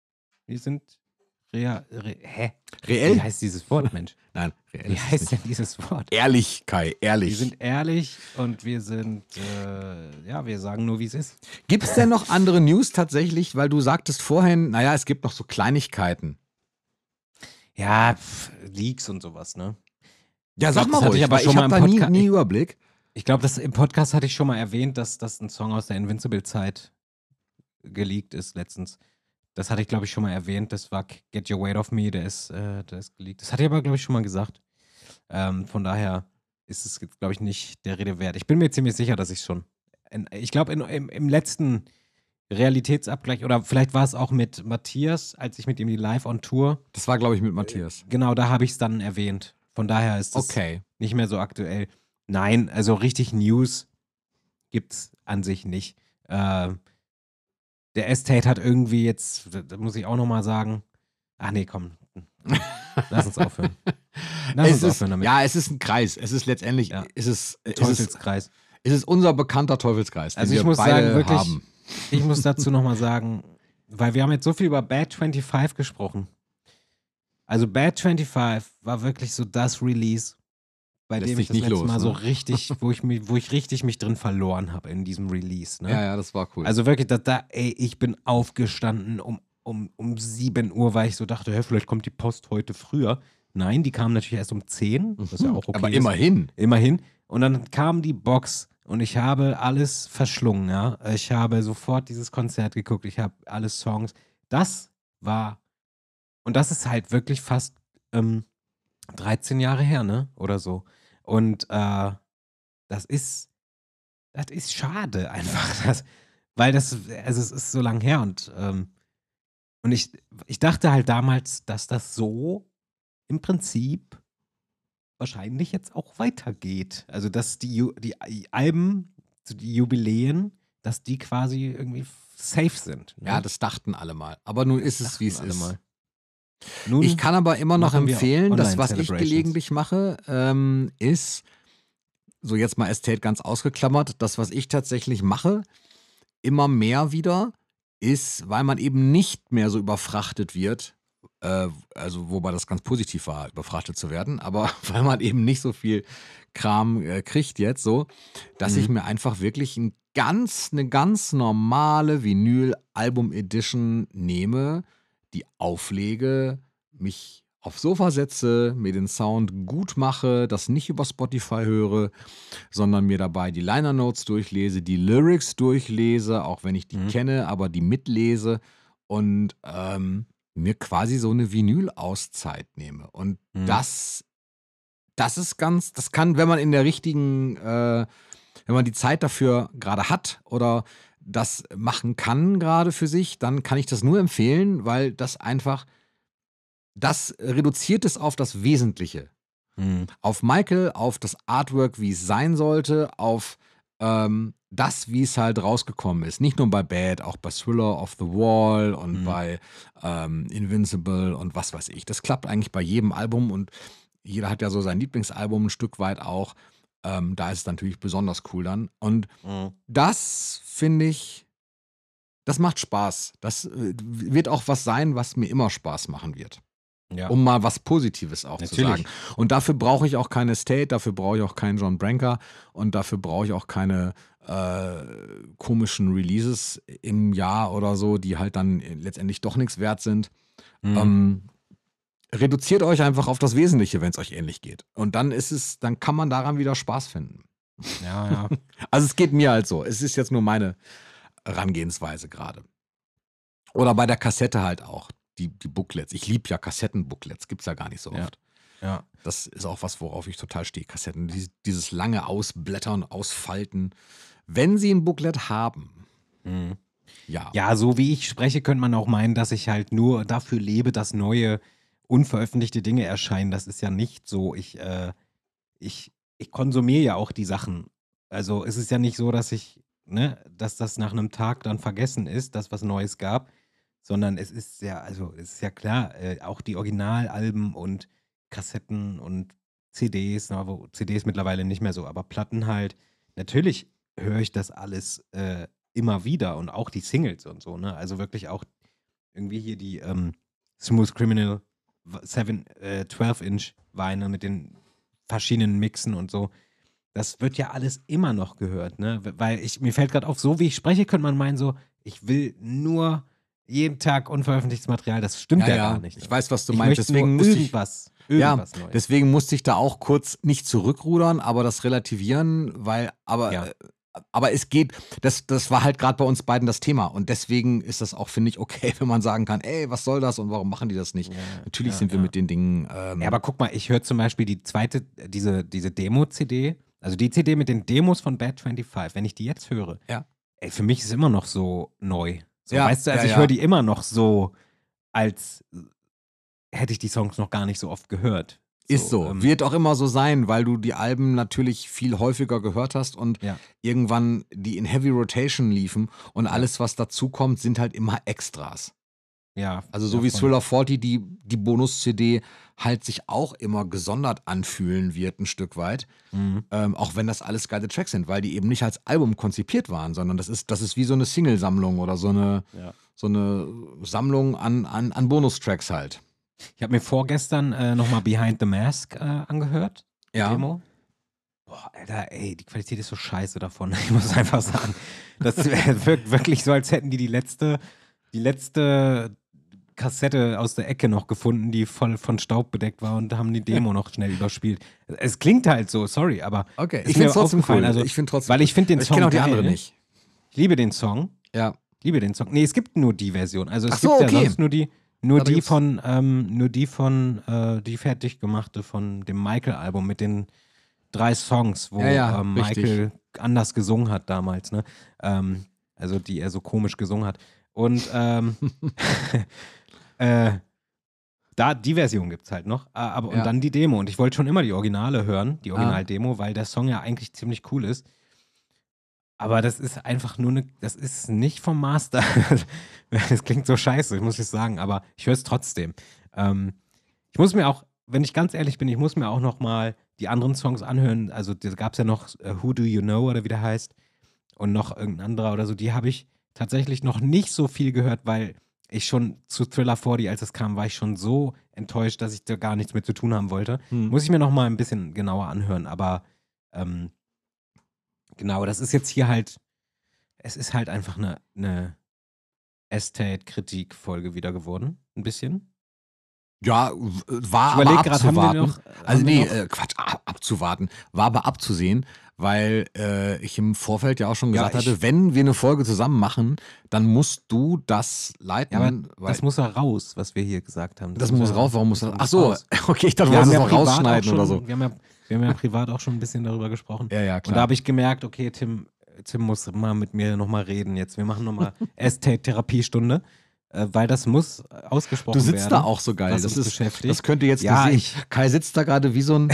Wir sind hä? Reell? Wie heißt dieses Wort, Mensch? Nein, reell Wie ist es heißt nicht. denn dieses Wort? Ehrlich, Kai, ehrlich. Wir sind ehrlich und wir sind, wir sagen nur, wie es ist. Gibt es denn noch andere News tatsächlich? Weil du sagtest vorhin, naja, es gibt noch so Kleinigkeiten. Ja, Leaks und sowas, ne? Ja, Ich sag glaub, mal das hatte ruhig, ich aber weil schon ich mal habe im da nie, Podca- nie Überblick. Ich glaube, im Podcast hatte ich schon mal erwähnt, dass das ein Song aus der Invincible-Zeit geleakt ist letztens. Das hatte ich, glaube ich, schon mal erwähnt. Das war Get Your Weight Off Me, der ist geleakt. Das hatte ich aber, glaube ich, schon mal gesagt. Von daher ist es, glaube ich, nicht der Rede wert. Ich bin mir ziemlich sicher, dass ich schon. Ich glaube, im letzten Realitätsabgleich, oder vielleicht war es auch mit Matthias, als ich mit ihm die Live on Tour. Das war, glaube ich, mit Matthias. Genau, da habe ich es dann erwähnt. Von daher ist es Okay. nicht mehr so aktuell. Nein, also richtig News gibt es an sich nicht. Der Estate hat irgendwie jetzt, da muss ich auch nochmal sagen, ach nee, komm, lass uns aufhören. Es ist ein Kreis. Es ist letztendlich, Ja. es ist Teufelskreis. unser bekannter Teufelskreis, den Also ich wir muss beide sagen, wirklich, haben. ich muss dazu nochmal sagen, weil wir haben jetzt so viel über Bad 25 gesprochen. Also Bad 25 war wirklich so das Release, bei Lässt dem sich ich das nicht letzte los, Mal ne? so richtig, wo ich richtig mich drin verloren habe in diesem Release. Ne? Ja, das war cool. Also wirklich, ich bin aufgestanden um 7 Uhr, weil ich so dachte, hey, vielleicht kommt die Post heute früher. Nein, die kam natürlich erst um 10, was ja auch okay aber ist. immerhin. Immerhin. Und dann kam die Box und ich habe alles verschlungen, ja. Ich habe sofort dieses Konzert geguckt, ich habe alle Songs. Das ist halt wirklich fast 13 Jahre her, ne? Oder so. Und das ist schade einfach, weil es ist so lang her und ich dachte halt damals, dass das so im Prinzip wahrscheinlich jetzt auch weitergeht. Also, dass die Alben, so die Jubiläen, dass die quasi irgendwie safe sind. Ne? Ja, das dachten alle mal. Aber nun ist es, wie es Dachten alle ist. mal. Nun Ich kann aber immer noch machen wir empfehlen, das, was ich Online-Celebrations. gelegentlich mache, ist, so jetzt mal Estate ganz ausgeklammert, das, was ich tatsächlich mache, immer mehr wieder, ist, weil man eben nicht mehr so überfrachtet wird, also wobei das ganz positiv war, überfrachtet zu werden, aber weil man eben nicht so viel Kram kriegt jetzt so, dass ich mir einfach wirklich eine ganz normale Vinyl-Album-Edition nehme, die auflege, mich aufs Sofa setze, mir den Sound gut mache, das nicht über Spotify höre, sondern mir dabei die Liner Notes durchlese, die Lyrics durchlese, auch wenn ich die kenne, aber die mitlese und mir quasi so eine Vinyl-Auszeit nehme. Und das ist das kann, wenn man in der richtigen, wenn man die Zeit dafür gerade hat oder das machen kann gerade für sich, dann kann ich das nur empfehlen, weil das einfach, das reduziert es auf das Wesentliche. Auf Michael, auf das Artwork, wie es sein sollte, auf das, wie es halt rausgekommen ist. Nicht nur bei Bad, auch bei Thriller of the Wall und bei Invincible und was weiß ich. Das klappt eigentlich bei jedem Album und jeder hat ja so sein Lieblingsalbum ein Stück weit auch. Da ist es natürlich besonders cool dann. Und das finde ich, das macht Spaß. Das wird auch was sein, was mir immer Spaß machen wird. Ja. Um mal was Positives auch zu Natürlich. sagen. Und dafür brauche ich auch keine Estate, dafür brauche ich auch keinen John Branca und dafür brauche ich auch keine komischen Releases im Jahr oder so, die halt dann letztendlich doch nichts wert sind. Reduziert euch einfach auf das Wesentliche, wenn es euch ähnlich geht. Und dann dann kann man daran wieder Spaß finden. Ja. Also es geht mir halt so. Es ist jetzt nur meine Herangehensweise gerade. Oder bei der Kassette halt auch. Die Booklets. Ich liebe ja Kassettenbooklets. Gibt es ja gar nicht so oft. Ja. Das ist auch was, worauf ich total stehe. Kassetten. Dieses lange Ausblättern, Ausfalten. Wenn sie ein Booklet haben. Ja. Ja, so wie ich spreche, könnte man auch meinen, dass ich halt nur dafür lebe, dass neue, unveröffentlichte Dinge erscheinen. Das ist ja nicht so. Ich konsumiere ja auch die Sachen. Also es ist ja nicht so, dass dass das nach einem Tag dann vergessen ist, dass was Neues gab, sondern es ist ja klar, auch die Originalalben und Kassetten und CDs, wo CDs mittlerweile nicht mehr so, aber Platten halt, natürlich höre ich das alles immer wieder und auch die Singles und so, ne? Also wirklich auch irgendwie hier die Smooth Criminal 12-Inch Weine mit den verschiedenen Mixen und so. Das wird ja alles immer noch gehört, ne? Weil mir fällt gerade auf, so wie ich spreche, könnte man meinen so, ich will nur jeden Tag unveröffentlichtes Material. Das stimmt ja gar nicht. Ich weiß, was du Ich meinst. möchte Deswegen nur musste irgendwas Neues. Neues. Deswegen musste ich da auch kurz nicht zurückrudern, aber das relativieren, aber es geht, das war halt gerade bei uns beiden das Thema und deswegen ist das auch, finde ich, okay, wenn man sagen kann, ey, was soll das und warum machen die das nicht? Natürlich sind wir mit den Dingen. Ja, aber guck mal, ich höre zum Beispiel die zweite, diese Demo-CD, also die CD mit den Demos von Bad 25, wenn ich die jetzt höre, ey, für mich ist es immer noch so neu. So, weißt du, also ich höre die immer noch so, als hätte ich die Songs noch gar nicht so oft gehört. Ist so. Wird auch immer so sein, weil du die Alben natürlich viel häufiger gehört hast und irgendwann die in Heavy Rotation liefen und alles, was dazu kommt, sind halt immer Extras. Ja. Also so wie Thriller 40, die Bonus-CD halt sich auch immer gesondert anfühlen wird, ein Stück weit. Auch wenn das alles geile Tracks sind, weil die eben nicht als Album konzipiert waren, sondern das ist wie so eine Single-Sammlung oder so eine Sammlung an Bonustracks halt. Ich habe mir vorgestern nochmal Behind the Mask angehört. Ja. Demo. Boah, Alter, ey, die Qualität ist so scheiße davon. Ich muss einfach sagen. Das wirkt wirklich so, als hätten die letzte Kassette aus der Ecke noch gefunden, die voll von Staub bedeckt war und haben die Demo noch schnell überspielt. Es klingt halt so, sorry, aber okay, ich finde es trotzdem cool. Also, ich finde trotzdem, weil ich finde den Song kenne auch die geil. andere nicht. Ich liebe den Song. Ja. Liebe den Song. Nee, es gibt nur die Version. Also es Ach so, gibt ja okay. sonst die fertig gemachte von dem Michael-Album mit den 3 Songs, wo Michael anders gesungen hat damals, ne? Also die er so komisch gesungen hat. Und die Version gibt's halt noch, und dann die Demo. Und ich wollte schon immer die Originale hören, die Original-Demo, weil der Song ja eigentlich ziemlich cool ist. Aber das ist einfach nur das ist nicht vom Master. Das klingt so scheiße, muss ich sagen, aber ich höre es trotzdem. Ich muss mir auch, wenn ich ganz ehrlich bin, ich muss mir auch noch mal die anderen Songs anhören. Also da gab es ja noch Who Do You Know oder wie der heißt und noch irgendein anderer oder so. Die habe ich tatsächlich noch nicht so viel gehört, weil ich schon zu Thriller 40, als es kam, war ich schon so enttäuscht, dass ich da gar nichts mit zu tun haben wollte. Muss ich mir noch mal ein bisschen genauer anhören, aber genau, das ist jetzt hier halt, es ist halt einfach eine Estate-Kritik-Folge wieder geworden, ein bisschen. Ja, war aber abzuwarten. Abzuwarten. War aber abzusehen, weil ich im Vorfeld ja auch schon gesagt hatte, wenn wir eine Folge zusammen machen, dann musst du das leiten. Ja, aber das muss ja raus, was wir hier gesagt haben. Das muss raus, warum muss das? Ach so, okay, ich dachte, du wolltest es noch rausschneiden oder so. Wir haben ja privat auch schon ein bisschen darüber gesprochen. Ja, klar. Und da habe ich gemerkt, okay, Tim muss mal mit mir nochmal reden jetzt. Wir machen nochmal Estate-Therapiestunde. Weil das muss ausgesprochen werden. Du sitzt da auch so geil. Das könnte jetzt ja, nicht sehen. Kai sitzt da gerade wie so ein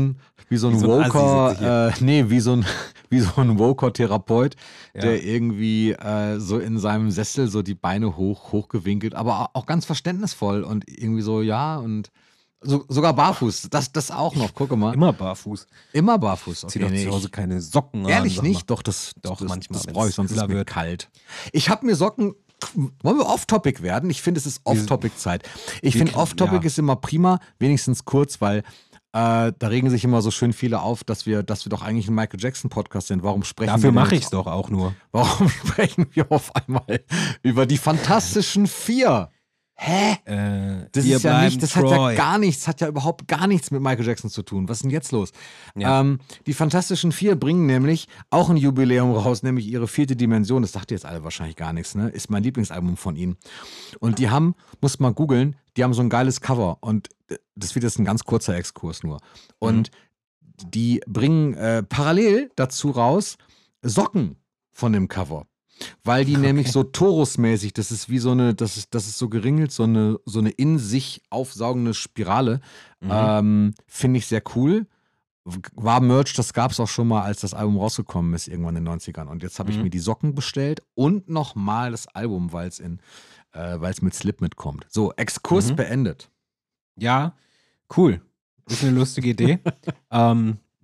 Woker, wie so ein Woker-Therapeut, der irgendwie so in seinem Sessel so die Beine hochgewinkelt, aber auch ganz verständnisvoll und irgendwie so, und sogar barfuß. Das auch noch, gucke mal. Immer barfuß. Immer barfuß. Okay, zieh doch zu Hause keine Socken an. Ehrlich nicht? Doch, manchmal. Das brauche ich, sonst ist mir kalt. Ich habe mir Socken. Wollen wir off-topic werden? Ich finde, es ist off-topic-Zeit. Ich finde, off-topic ist immer prima, wenigstens kurz, weil da regen sich immer so schön viele auf, dass wir doch eigentlich ein Michael Jackson-Podcast sind. Warum sprechen wir Dafür mache ich es doch auch nur. Warum sprechen wir auf einmal über die Fantastischen 4? Hä? Das ist ja nicht, das hat ja überhaupt gar nichts mit Michael Jackson zu tun. Was ist denn jetzt los? Ja. Die Fantastischen 4 bringen nämlich auch ein Jubiläum raus, nämlich ihre 4. Dimension. Das sagt ihr jetzt alle wahrscheinlich gar nichts, ne? Ist mein Lieblingsalbum von ihnen. Und die haben, muss mal googeln, die haben so ein geiles Cover. Und das wird jetzt ein ganz kurzer Exkurs nur. Und die bringen parallel dazu raus Socken von dem Cover. Weil die nämlich so Torus-mäßig, das ist wie so eine, das ist so geringelt, so eine in sich aufsaugende Spirale. Finde ich sehr cool. War Merch, das gab es auch schon mal, als das Album rausgekommen ist, irgendwann in den 90ern. Und jetzt habe ich mir die Socken bestellt und nochmal das Album, weil es mit Slip mitkommt. So, Exkurs beendet. Ja, cool. Ist eine lustige Idee.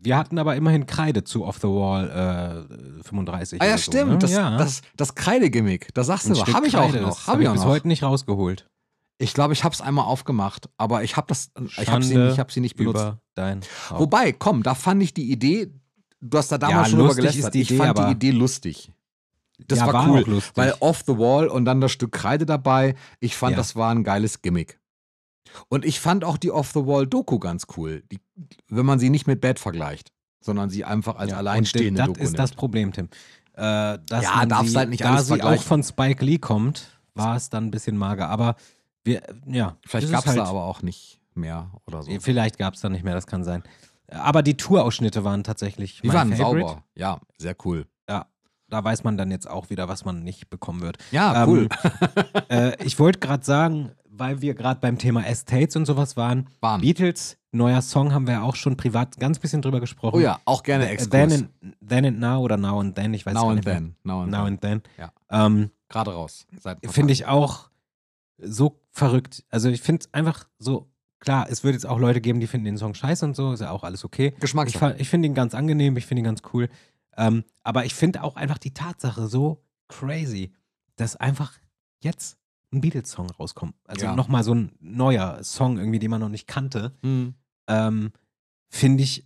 Wir hatten aber immerhin Kreide zu Off the Wall 35. Ah ja, oder so, stimmt. ne? Das Kreidegimmick, da sagst du Ein was. Stück Habe ich auch Kreide, noch. das Habe ich auch bis noch. heute nicht rausgeholt. Ich glaube, ich habe es einmal aufgemacht, aber ich habe Schande sie nicht benutzt. über dein Haupt. Wobei, komm, da fand ich die Idee, du hast da damals Ja, schon drüber lustig gelästert. ist die Ich Idee, fand die aber- Idee lustig. Das Ja, war cool, auch lustig. weil Off the Wall und dann das Stück Kreide dabei. Ich fand, Ja. das war ein geiles Gimmick. Und ich fand auch die Off the Wall Doku ganz cool, wenn man sie nicht mit Bad vergleicht, sondern sie einfach als alleinstehende und Doku das ist nimmt. das Problem, Tim. Dass Ja, man darfst sie, halt nicht da alles sie auch vergleichen. von Spike Lee kommt, war es dann ein bisschen mager. Aber Vielleicht es gab es ist da halt- aber auch nicht mehr oder so. Vielleicht gab es da nicht mehr, das kann sein. Aber die Tourausschnitte waren tatsächlich Die mein waren Favorite. sauber. Ja, sehr cool. Ja, da weiß man dann jetzt auch wieder, was man nicht bekommen wird. Ja, cool. Ich wollte gerade sagen, weil wir gerade beim Thema Estates und sowas waren, Beatles, neuer Song, haben wir ja auch schon privat ganz bisschen drüber gesprochen. Oh ja, auch gerne Exkurs. Then and Now oder Now and Then, ich weiß Now gar and nicht mehr. then. Now and Now then. and Then. Ja. Gerade raus. Finde ich auch so verrückt. Also ich finde es einfach so, klar, es wird jetzt auch Leute geben, die finden den Song scheiße und so, ist ja auch alles okay. Geschmackssache. Ich finde ihn ganz angenehm, ich finde ihn ganz cool. Aber ich finde auch einfach die Tatsache so crazy, dass einfach jetzt ein Beatles-Song rauskommt. Also Ja. nochmal so ein neuer Song irgendwie, den man noch nicht kannte. Hm. Finde ich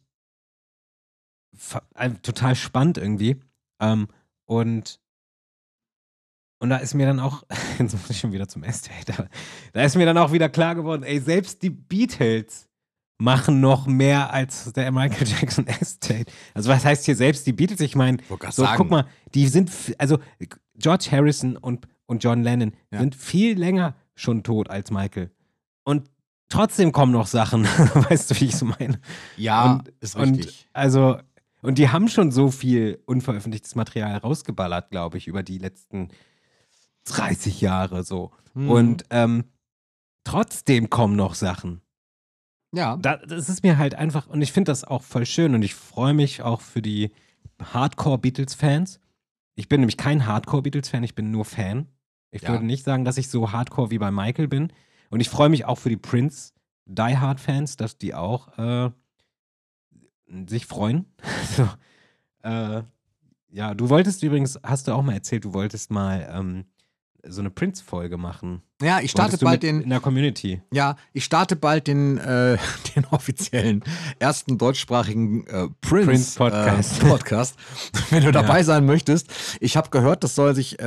total spannend irgendwie. Und da ist mir dann auch, jetzt muss ich schon wieder zum Estate, aber da ist mir dann auch wieder klar geworden, ey, selbst die Beatles machen noch mehr als der Michael Jackson Estate. Also was heißt hier selbst die Beatles? Ich meine, so guck mal, die sind, also George Harrison und John Lennon sind viel länger schon tot als Michael. Und trotzdem kommen noch Sachen, weißt du, wie ich es meine? Ja, ist richtig. Und die haben schon so viel unveröffentlichtes Material rausgeballert, glaube ich, über die letzten 30 Jahre so. Und trotzdem kommen noch Sachen. Ja. Das ist mir halt einfach, und ich finde das auch voll schön und ich freue mich auch für die Hardcore-Beatles-Fans. Ich bin nämlich kein Hardcore-Beatles-Fan, ich bin nur Fan. Ich würde nicht sagen, dass ich so Hardcore wie bei Michael bin. Und ich freue mich auch für die Prince-Die Hard-Fans, dass die auch sich freuen. So, ja, du wolltest übrigens, hast du auch mal erzählt, du wolltest mal so eine Prince-Folge machen. Ja, ich starte bald in der Community. Ja, ich starte bald den offiziellen ersten deutschsprachigen Prince-Podcast. Wenn du dabei sein möchtest. Ich habe gehört, das soll sich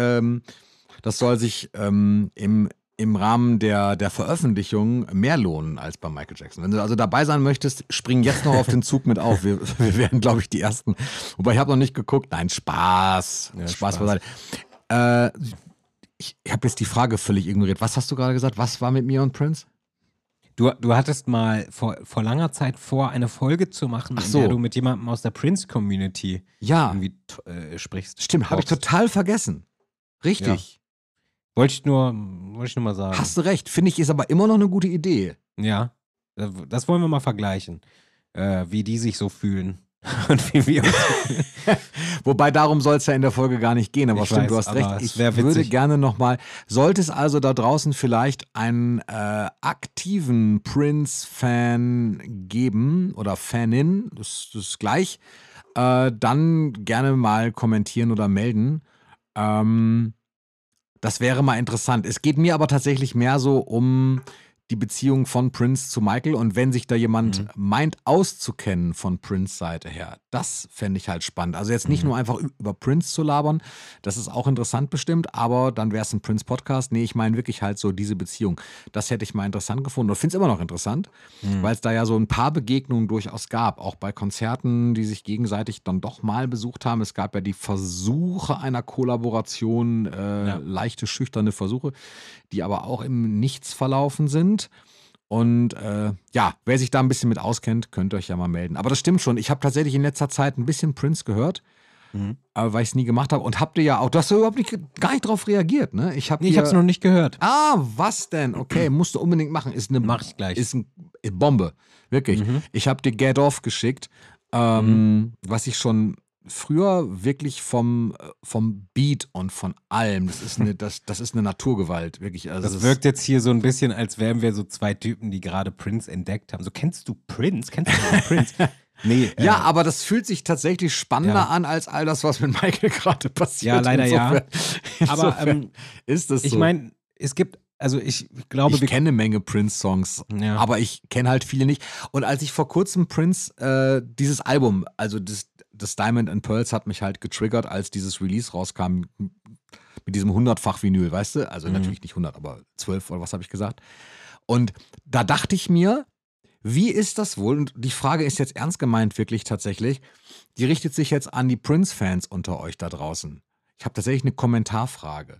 im Rahmen der Veröffentlichung mehr lohnen als bei Michael Jackson. Wenn du also dabei sein möchtest, spring jetzt noch auf den Zug mit auf. Wir werden, glaube ich, die Ersten. Wobei, ich habe noch nicht geguckt. Nein, Spaß. Ja, Spaß beiseite. Ich habe jetzt die Frage völlig ignoriert. Was hast du gerade gesagt? Was war mit mir und Prince? Du hattest mal vor langer Zeit vor, eine Folge zu machen, in der du mit jemandem aus der Prince-Community irgendwie sprichst. Stimmt, habe ich total vergessen. Richtig. Ja. Wollte ich nur mal sagen. Hast du recht. Finde ich, ist aber immer noch eine gute Idee. Ja, das wollen wir mal vergleichen. Wie die sich so fühlen. Und wie wir uns fühlen. Wobei, darum soll es ja in der Folge gar nicht gehen. Aber stimmt, du hast recht. Ich würde gerne nochmal, sollte es also da draußen vielleicht einen aktiven Prince-Fan geben oder Fanin, das ist gleich, dann gerne mal kommentieren oder melden. Das wäre mal interessant. Es geht mir aber tatsächlich mehr so um die Beziehung von Prince zu Michael, und wenn sich da jemand meint auszukennen von Prince Seite her, das fände ich halt spannend. Also jetzt nicht nur einfach über Prince zu labern, das ist auch interessant bestimmt, aber dann wäre es ein Prince-Podcast. Nee, ich meine wirklich halt so diese Beziehung. Das hätte ich mal interessant gefunden und finde es immer noch interessant, weil es da ja so ein paar Begegnungen durchaus gab, auch bei Konzerten, die sich gegenseitig dann doch mal besucht haben. Es gab ja die Versuche einer Kollaboration, leichte, schüchterne Versuche, die aber auch im Nichts verlaufen sind. Und wer sich da ein bisschen mit auskennt, könnt ihr euch ja mal melden. Aber das stimmt schon. Ich habe tatsächlich in letzter Zeit ein bisschen Prince gehört, weil ich es nie gemacht habe. Und habt ihr ja auch, du hast ja überhaupt gar nicht drauf reagiert, ne? Ich habe es noch nicht gehört. Ah, was denn? Okay, musst du unbedingt machen. Mach ich gleich. Ist eine Bombe. Wirklich. Ich habe dir Get Off geschickt, was ich schon früher wirklich vom Beat und von allem, das ist eine Naturgewalt, wirklich. Also das wirkt jetzt hier so ein bisschen, als wären wir so zwei Typen, die gerade Prince entdeckt haben. So, kennst du Prince? Kennst du Prince? Nee, Ja, aber das fühlt sich tatsächlich spannender an als all das, was mit Michael gerade passiert. Ja, leider ja. Aber Insofern ist das so. ich meine, es gibt, also ich glaube, Ich kenne eine Menge Prince-Songs, Ja. aber ich kenne halt viele nicht. Und als ich vor kurzem Prince, dieses Album, also das Diamond and Pearls hat mich halt getriggert, als dieses Release rauskam mit diesem 100-fach Vinyl, weißt du? Also natürlich nicht 100, aber 12 oder was habe ich gesagt. Und da dachte ich mir, wie ist das wohl? Und die Frage ist jetzt ernst gemeint, wirklich tatsächlich. Die richtet sich jetzt an die Prince-Fans unter euch da draußen. Ich habe tatsächlich eine Kommentarfrage.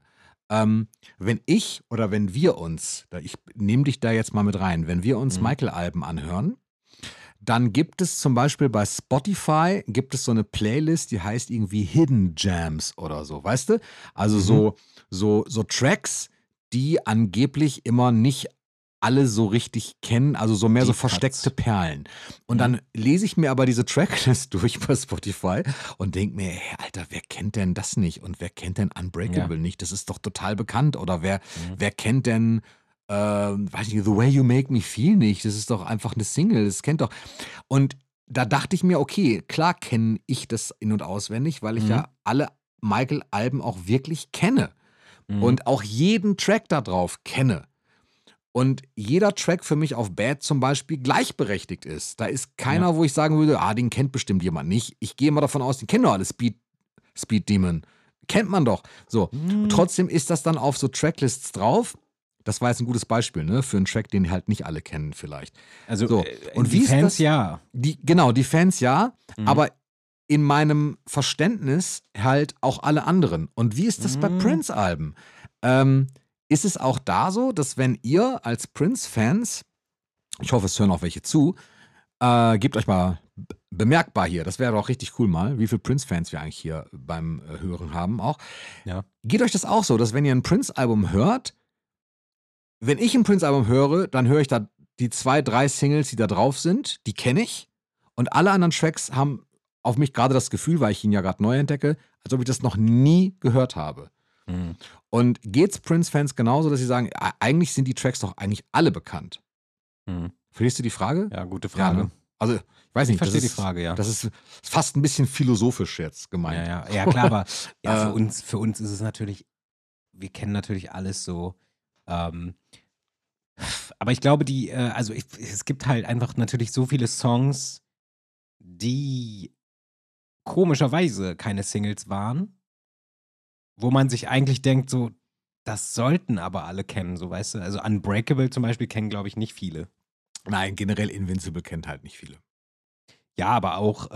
Wenn ich oder wenn wir uns, ich nehme dich da jetzt mal mit rein, wenn wir uns Michael-Alben anhören, dann gibt es zum Beispiel bei Spotify, gibt es so eine Playlist, die heißt irgendwie Hidden Jams oder so, weißt du? Also so Tracks, die angeblich immer nicht alle so richtig kennen, also so mehr so Deep Cuts. versteckte Perlen. Und dann lese ich mir aber diese Tracklist durch bei Spotify und denke mir, hey, Alter, wer kennt denn das nicht? Und wer kennt denn Unbreakable nicht? Das ist doch total bekannt. Oder wer kennt denn, weiß nicht, The Way You Make Me Feel nicht? Das ist doch einfach eine Single, das kennt doch. Und da dachte ich mir, okay, klar kenne ich das in- und auswendig, weil ich ja alle Michael-Alben auch wirklich kenne. Und auch jeden Track da drauf kenne. Und jeder Track für mich auf Bad zum Beispiel gleichberechtigt ist. Da ist keiner, wo ich sagen würde, den kennt bestimmt jemand nicht. Ich gehe mal davon aus, den kennen doch alle. Speed Demon. Kennt man doch. So. Trotzdem ist das dann auf so Tracklists drauf. Das war jetzt ein gutes Beispiel, ne? Für einen Track, den halt nicht alle kennen vielleicht. Also So. Und die wie ist Fans das? ja. Die Fans ja, aber in meinem Verständnis halt auch alle anderen. Und wie ist das bei Prince-Alben? Ist es auch da so, dass wenn ihr als Prince-Fans, ich hoffe, es hören auch welche zu, gebt euch mal bemerkbar hier, das wäre doch richtig cool mal, wie viele Prince-Fans wir eigentlich hier beim Hören haben auch. Ja. Geht euch das auch so, dass wenn ihr ein Prince-Album hört, wenn ich ein Prince-Album höre, dann höre ich da die 2, 3 Singles, die da drauf sind, die kenne ich. Und alle anderen Tracks haben auf mich gerade das Gefühl, weil ich ihn ja gerade neu entdecke, als ob ich das noch nie gehört habe. Und geht's Prince-Fans genauso, dass sie sagen, eigentlich sind die Tracks doch eigentlich alle bekannt? Verstehst du die Frage? Ja, gute Frage. ne? Also, ich weiß nicht. Ich verstehe das die Frage, ja. Das ist fast ein bisschen philosophisch jetzt gemeint. Ja, klar, aber ja, für uns ist es natürlich, wir kennen natürlich alles so. Aber ich glaube, es gibt halt einfach natürlich so viele Songs, die komischerweise keine Singles waren, wo man sich eigentlich denkt, so, das sollten aber alle kennen, so, weißt du? Also Unbreakable zum Beispiel kennen, glaube ich, nicht viele. Nein, generell Invincible kennt halt nicht viele. Ja, aber auch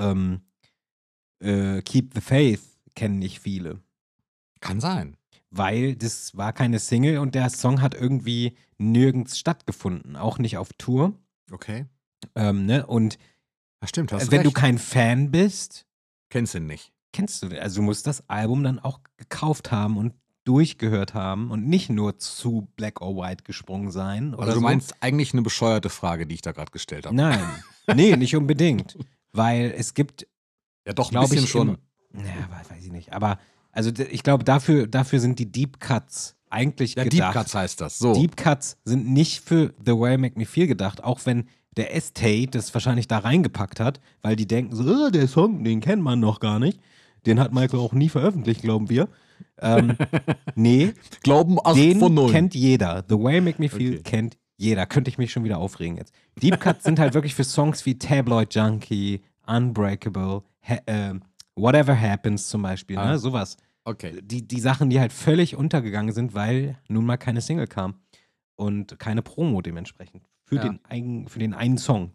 Keep the Faith kennen nicht viele. Kann sein. Weil das war keine Single und der Song hat irgendwie nirgends stattgefunden, auch nicht auf Tour. Okay. Ne? Und Das stimmt, hast wenn recht. du kein Fan bist, Kennst ihn nicht. kennst du den. Also du musst das Album dann auch gekauft haben und durchgehört haben und nicht nur zu Black or White gesprungen sein. Oder Also du so. meinst eigentlich eine bescheuerte Frage, die ich da gerade gestellt habe. Nein, nee, nicht unbedingt. Weil es gibt, Ja, doch, ein glaube bisschen ich, schon. weiß ich nicht. Aber also ich glaube, dafür sind die Deep Cuts eigentlich Ja, gedacht. Deep Cuts heißt das. So. Deep Cuts sind nicht für The Way You Make Me Feel gedacht, auch wenn der Estate das wahrscheinlich da reingepackt hat, weil die denken so, der Song, den kennt man noch gar nicht. Den hat Michael auch nie veröffentlicht, glauben wir. Nee, Glauben 8 den von 9. kennt jeder. The Way You Make Me Feel Okay. kennt jeder. Könnte ich mich schon wieder aufregen jetzt. Deep Cuts sind halt wirklich für Songs wie Tabloid Junkie, Unbreakable, Whatever Happens zum Beispiel, ne? Sowas. Okay. Die Sachen, die halt völlig untergegangen sind, weil nun mal keine Single kam. Und keine Promo dementsprechend. Für Ja. den einen Song.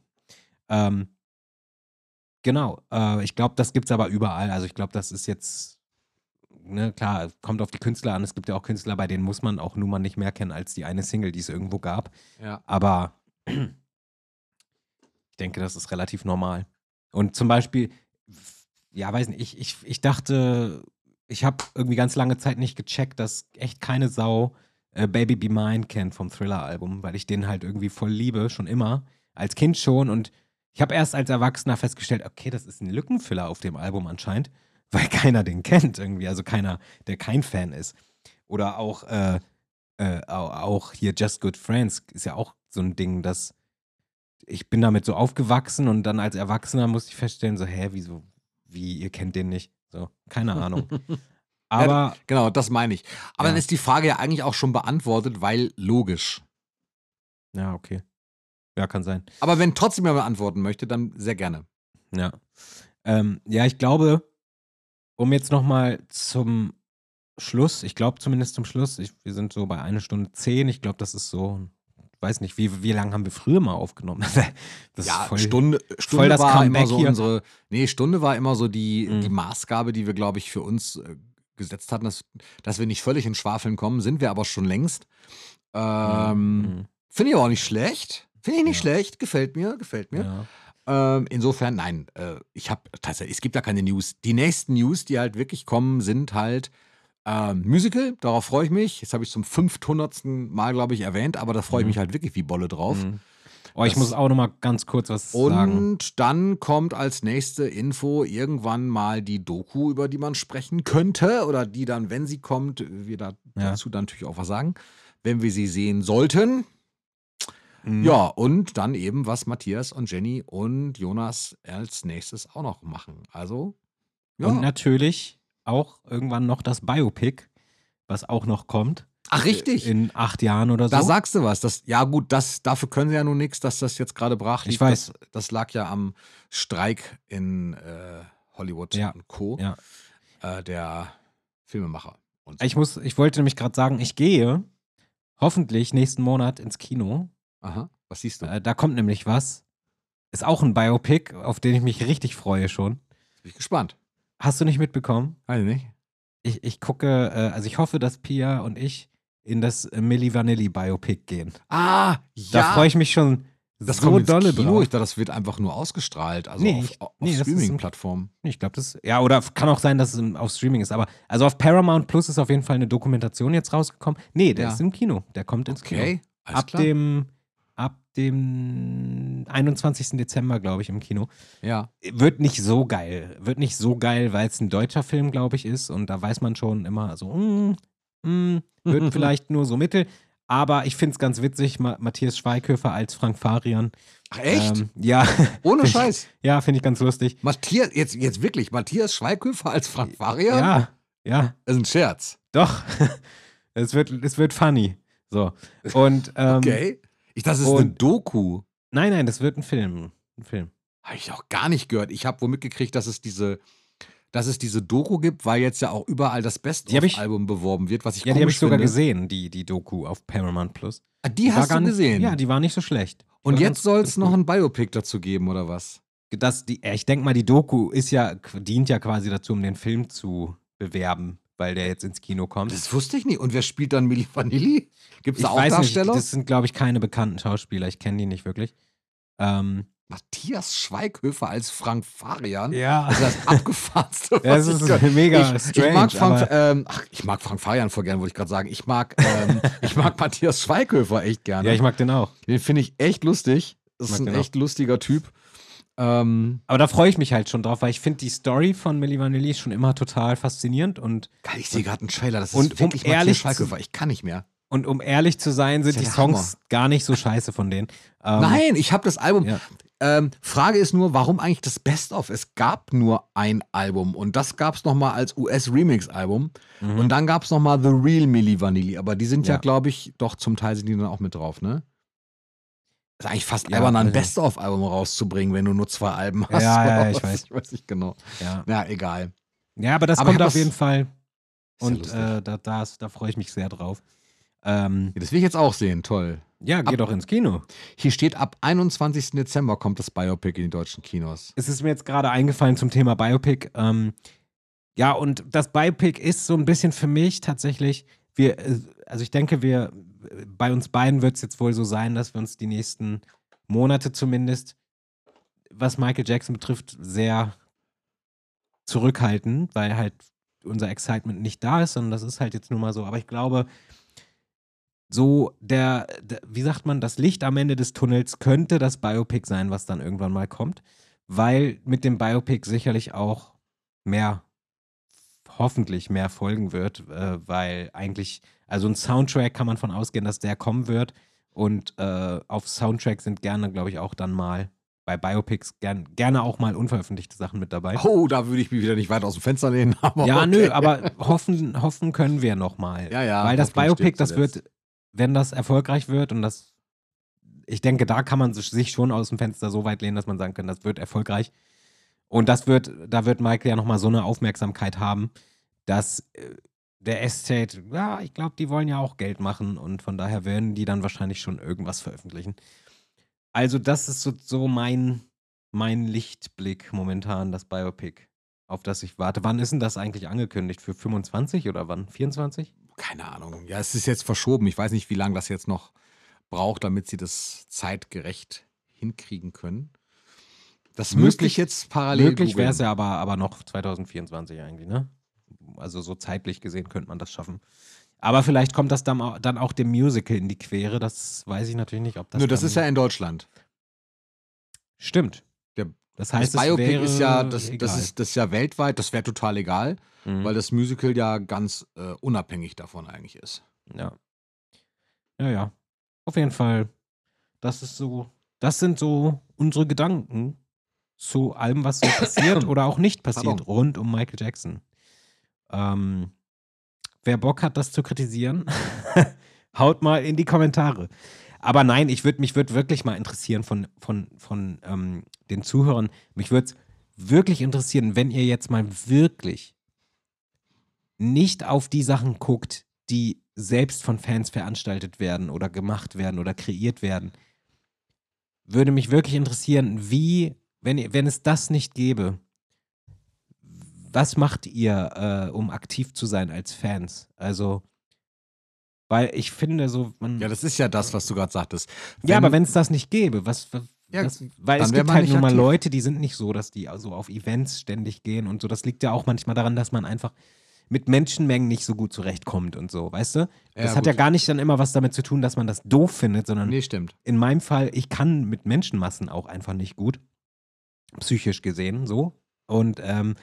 Genau. Ich glaube, das gibt's aber überall. Also ich glaube, das ist jetzt, ne, klar, kommt auf die Künstler an. Es gibt ja auch Künstler, bei denen muss man auch nun mal nicht mehr kennen als die eine Single, die es irgendwo gab. Ja. Aber ich denke, das ist relativ normal. Und zum Beispiel, ja, weiß nicht, ich dachte, ich habe irgendwie ganz lange Zeit nicht gecheckt, dass echt keine Sau Baby Be Mine kennt vom Thriller-Album, weil ich den halt irgendwie voll liebe, schon immer. Als Kind schon. Und ich habe erst als Erwachsener festgestellt, okay, das ist ein Lückenfüller auf dem Album anscheinend, weil keiner den kennt irgendwie. Also keiner, der kein Fan ist. Oder auch hier Just Good Friends ist ja auch so ein Ding, das ich bin damit so aufgewachsen und dann als Erwachsener musste ich feststellen, so, wieso, wie, ihr kennt den nicht? So, keine Ahnung. Aber, Ja, genau, das meine ich. Aber Ja. dann ist die Frage ja eigentlich auch schon beantwortet, weil logisch. ja, okay. Ja, kann sein. Aber wenn trotzdem jemand antworten möchte, dann sehr gerne. Ja. Ja, ich glaube, um jetzt nochmal zum Schluss, ich glaube zumindest zum Schluss, wir sind so bei 1:10, ich glaube, das ist so, weiß nicht, wie lange haben wir früher mal aufgenommen? Das Ja, ist voll, Stunde voll das war immer Comeback so hier. Stunde war immer so die Mhm. Maßgabe, die wir, glaube ich, für uns gesetzt hatten, dass wir nicht völlig in Schwafeln kommen, sind wir aber schon längst. Mhm. Finde ich aber auch nicht schlecht. Finde ich nicht Ja. schlecht, gefällt mir. Ja. Insofern, nein, ich habe tatsächlich, es gibt ja keine News. Die nächsten News, die halt wirklich kommen, sind halt Musical, darauf freue ich mich. Jetzt habe ich zum 500. Mal, glaube ich, erwähnt, aber da freue ich mich halt wirklich wie Bolle drauf. Mhm. Oh, ich Das- muss auch nochmal ganz kurz was sagen. Und dann kommt als nächste Info irgendwann mal die Doku, über die man sprechen könnte oder die dann, wenn sie kommt, wir dazu dann natürlich auch was sagen, wenn wir sie sehen sollten. Mhm. Ja, und dann eben, was Matthias und Jenny und Jonas als nächstes auch noch machen. Also, ja. Und natürlich auch irgendwann noch das Biopic, was auch noch kommt. Ach, richtig. In 8 Jahren oder so. Da sagst du was. Ja gut, dafür können sie ja nun nichts, dass das jetzt gerade brach liegt. Ich weiß. Das lag ja am Streik in Hollywood Ja. und Co. Ja. Der Filmemacher. Und so. Ich wollte nämlich gerade sagen, ich gehe hoffentlich nächsten Monat ins Kino. Aha, was siehst du? Da kommt nämlich was. Ist auch ein Biopic, auf den ich mich richtig freue schon. Bin ich gespannt. Hast du nicht mitbekommen? Weiß ich nicht. Ich gucke, also ich hoffe, dass Pia und ich in das Milli Vanilli Biopic gehen. Ah, Da ja. freue ich mich schon Das so kommt ins dolle Kino. drauf. Ich dachte, das wird einfach nur ausgestrahlt. Also Nee, auf das ist Streaming-Plattformen. Ich glaube, ja, oder kann auch sein, dass es auf Streaming ist, aber also auf Paramount Plus ist auf jeden Fall eine Dokumentation jetzt rausgekommen. Nee, der Ja. ist im Kino. Der kommt ins Kino. Okay, alles Ab klar. dem 21. Dezember, glaube ich, im Kino. Ja. Wird nicht so geil. Weil es ein deutscher Film, glaube ich, ist. Und da weiß man schon immer so, wird vielleicht nur so mittel. Aber ich finde es ganz witzig, Matthias Schweighöfer als Frank Farian. Ach, echt? Ja. Ohne Scheiß. Ja, finde ich ganz lustig. Matthias, jetzt wirklich, Matthias Schweighöfer als Frank Farian? Ja. Das ist ein Scherz. Doch. es wird funny. So. Und, Okay. Ich dachte, es ist eine Doku. Nein, das wird ein Film. Habe ich auch gar nicht gehört. Ich habe wohl mitgekriegt, dass es diese Doku gibt, weil jetzt ja auch überall das Best-of-Album beworben wird, was ich Ja, die habe komisch ich sogar finde. gesehen, die Doku auf Paramount Plus. Ah, die hast du gesehen? Ja, die war nicht so schlecht. Und jetzt soll es noch ein Biopic dazu geben, oder was? Ich denke mal, die Doku dient ja quasi dazu, um den Film zu bewerben, weil der jetzt ins Kino kommt. Das wusste ich nicht. Und wer spielt dann Milli Vanilli? Gibt es da auch weiß Darsteller? nicht, das sind, glaube ich, keine bekannten Schauspieler. Ich kenne die nicht wirklich. Matthias Schweighöfer als Frank Farian? Ja. Das ist das Abgefahrenste, Ja, was das ich ist gehört. mega Ich strange. mag Frank Farian voll gern, wollte ich gerade sagen. Ich mag Matthias Schweighöfer echt gerne. Ja, ich mag den auch. Den finde ich echt lustig. Das ist ein echt lustiger Typ. Aber da freue ich mich halt schon drauf, weil ich finde die Story von Milli Vanilli schon immer total faszinierend und Geil, ich sehe gerade einen Trailer, das ist und wirklich um ehrlich Matthias Schweighöfer. Ich kann nicht mehr. Und um ehrlich zu sein, sind Das die ist ja der Songs gar nicht so scheiße von denen. Nein, ich habe das Album. Ja. Frage ist nur, warum eigentlich das Best-of? Es gab nur ein Album und das gab es nochmal als US-Remix-Album. Und dann gab es nochmal The Real Milli Vanilli. Aber die sind ja, glaube ich, doch zum Teil sind die dann auch mit drauf, ne? Das ist eigentlich fast albern, ein Best-of-Album rauszubringen, wenn du nur 2 Alben hast. Ja, ich weiß. Ich weiß nicht genau. Ja, Ja, egal. ja aber das Aber kommt ich hab auf jeden Fall. Ist ja Und da freue ich mich sehr drauf. Das will ich jetzt auch sehen, toll. Ja, geh doch ins Kino. Hier steht, ab 21. Dezember kommt das Biopic in die deutschen Kinos. Es ist mir jetzt gerade eingefallen zum Thema Biopic. Ja, und das Biopic ist so ein bisschen für mich tatsächlich, also ich denke, bei uns beiden wird es jetzt wohl so sein, dass wir uns die nächsten Monate zumindest, was Michael Jackson betrifft, sehr zurückhalten, weil halt unser Excitement nicht da ist, sondern das ist halt jetzt nur mal so. Aber ich glaube, so wie sagt man, das Licht am Ende des Tunnels könnte das Biopic sein, was dann irgendwann mal kommt, weil mit dem Biopic sicherlich auch hoffentlich mehr folgen wird, weil eigentlich, also ein Soundtrack kann man von ausgehen, dass der kommen wird, Und auf Soundtrack sind gerne, glaube ich, auch dann mal bei Biopics gerne auch mal unveröffentlichte Sachen mit dabei. Oh, da würde ich mich wieder nicht weit aus dem Fenster lehnen. Aber Ja, okay. nö, aber hoffen können wir noch mal. Ja, ja, Weil das Hoffnung Biopic, stirbt das zuletzt. wird, wenn das erfolgreich wird und das, ich denke, da kann man sich schon aus dem Fenster so weit lehnen, dass man sagen kann, das wird erfolgreich. Und da wird Michael ja nochmal so eine Aufmerksamkeit haben, dass der Estate, ja, ich glaube, die wollen ja auch Geld machen und von daher werden die dann wahrscheinlich schon irgendwas veröffentlichen. Also das ist so mein Lichtblick momentan, das Biopic, auf das ich warte. Wann ist denn das eigentlich angekündigt? Für 25 oder wann? 24? Keine Ahnung. Ja, es ist jetzt verschoben. Ich weiß nicht, wie lange das jetzt noch braucht, damit sie das zeitgerecht hinkriegen können. Das müsste ich jetzt parallel Möglich wäre es googeln. ja aber noch 2024 eigentlich, ne? Also so zeitlich gesehen könnte man das schaffen. Aber vielleicht kommt das dann auch dem Musical in die Quere. Das weiß ich natürlich nicht, ob das Nö, das dann ist ja in Deutschland. stimmt. Der, Das heißt, das es Biopic wäre ist ja, das egal. ist ja weltweit, das wäre total egal, Mhm. weil das Musical ja ganz unabhängig davon eigentlich ist. Ja. Ja. Auf jeden Fall, das sind so unsere Gedanken zu allem, was so passiert oder auch nicht passiert Pardon. rund um Michael Jackson. Wer Bock hat, das zu kritisieren, haut mal in die Kommentare. Aber nein, mich würde wirklich mal interessieren von den Zuhörern, mich würde es wirklich interessieren, wenn ihr jetzt mal wirklich nicht auf die Sachen guckt, die selbst von Fans veranstaltet werden oder gemacht werden oder kreiert werden. Würde mich wirklich interessieren, wie, wenn es das nicht gäbe, was macht ihr, um aktiv zu sein als Fans? Also, weil ich finde so, Ja, das ist ja das, was du gerade sagtest. ja, aber wenn es das nicht gäbe, Ja, weil dann es wär gibt man halt nicht nur mal aktiv. Leute, die sind nicht so, dass die also auf Events ständig gehen und so. Das liegt ja auch manchmal daran, dass man einfach mit Menschenmengen nicht so gut zurechtkommt und so, weißt du? Das Ja, hat ja gut. gar nicht dann immer was damit zu tun, dass man das doof findet, sondern Nee, stimmt. in meinem Fall, ich kann mit Menschenmassen auch einfach nicht gut, psychisch gesehen so. Und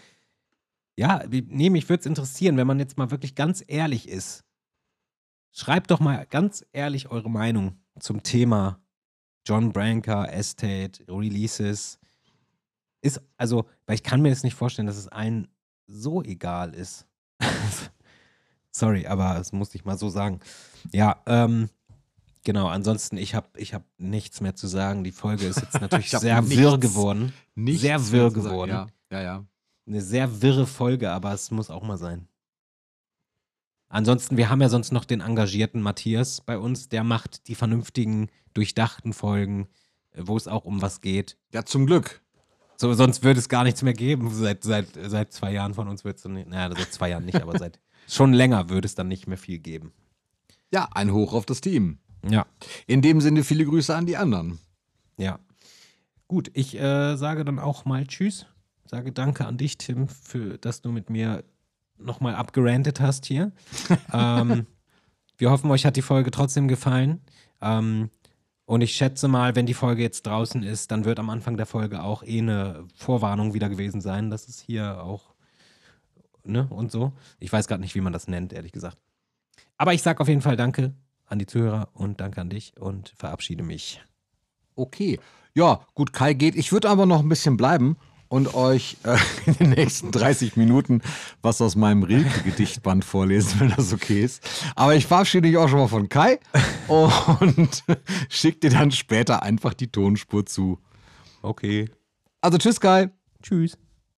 ja, mich würde es interessieren, wenn man jetzt mal wirklich ganz ehrlich ist. Schreibt doch mal ganz ehrlich eure Meinung zum Thema John Branca, Estate, Releases. Also, weil ich kann mir jetzt nicht vorstellen, dass es allen so egal ist. Sorry, aber das musste ich mal so sagen. Ja, genau, ansonsten, ich hab nichts mehr zu sagen. Die Folge ist jetzt natürlich Ich hab sehr nichts- wirr geworden. Nichts Sehr mehr wirr zu sagen. geworden. Ja. Eine sehr wirre Folge, aber es muss auch mal sein. Ansonsten, wir haben ja sonst noch den engagierten Matthias bei uns, der macht die vernünftigen, durchdachten Folgen, wo es auch um was geht. Ja, zum Glück. So, sonst würde es gar nichts mehr geben. Seit 2 Jahren von uns wird es dann nicht, naja, seit 2 Jahren nicht, aber seit schon länger würde es dann nicht mehr viel geben. Ja, ein Hoch auf das Team. Ja, In dem Sinne viele Grüße an die anderen. ja. Gut, ich sage dann auch mal Tschüss. Sage danke an dich, Tim, dass du mit mir nochmal abgerantet hast hier. Wir hoffen, euch hat die Folge trotzdem gefallen. Und ich schätze mal, wenn die Folge jetzt draußen ist, dann wird am Anfang der Folge auch eine Vorwarnung wieder gewesen sein, dass es hier auch, ne, und so. Ich weiß gerade nicht, wie man das nennt, ehrlich gesagt. Aber ich sage auf jeden Fall Danke an die Zuhörer und danke an dich und verabschiede mich. Okay. Ja, gut, Kai geht. Ich würde aber noch ein bisschen bleiben und euch in den nächsten 30 Minuten was aus meinem Rilke-Gedichtband vorlesen, wenn das okay ist. Aber ich verabschiede mich auch schon mal von Kai und schicke dir dann später einfach die Tonspur zu. Okay. Also tschüss, Kai. Tschüss.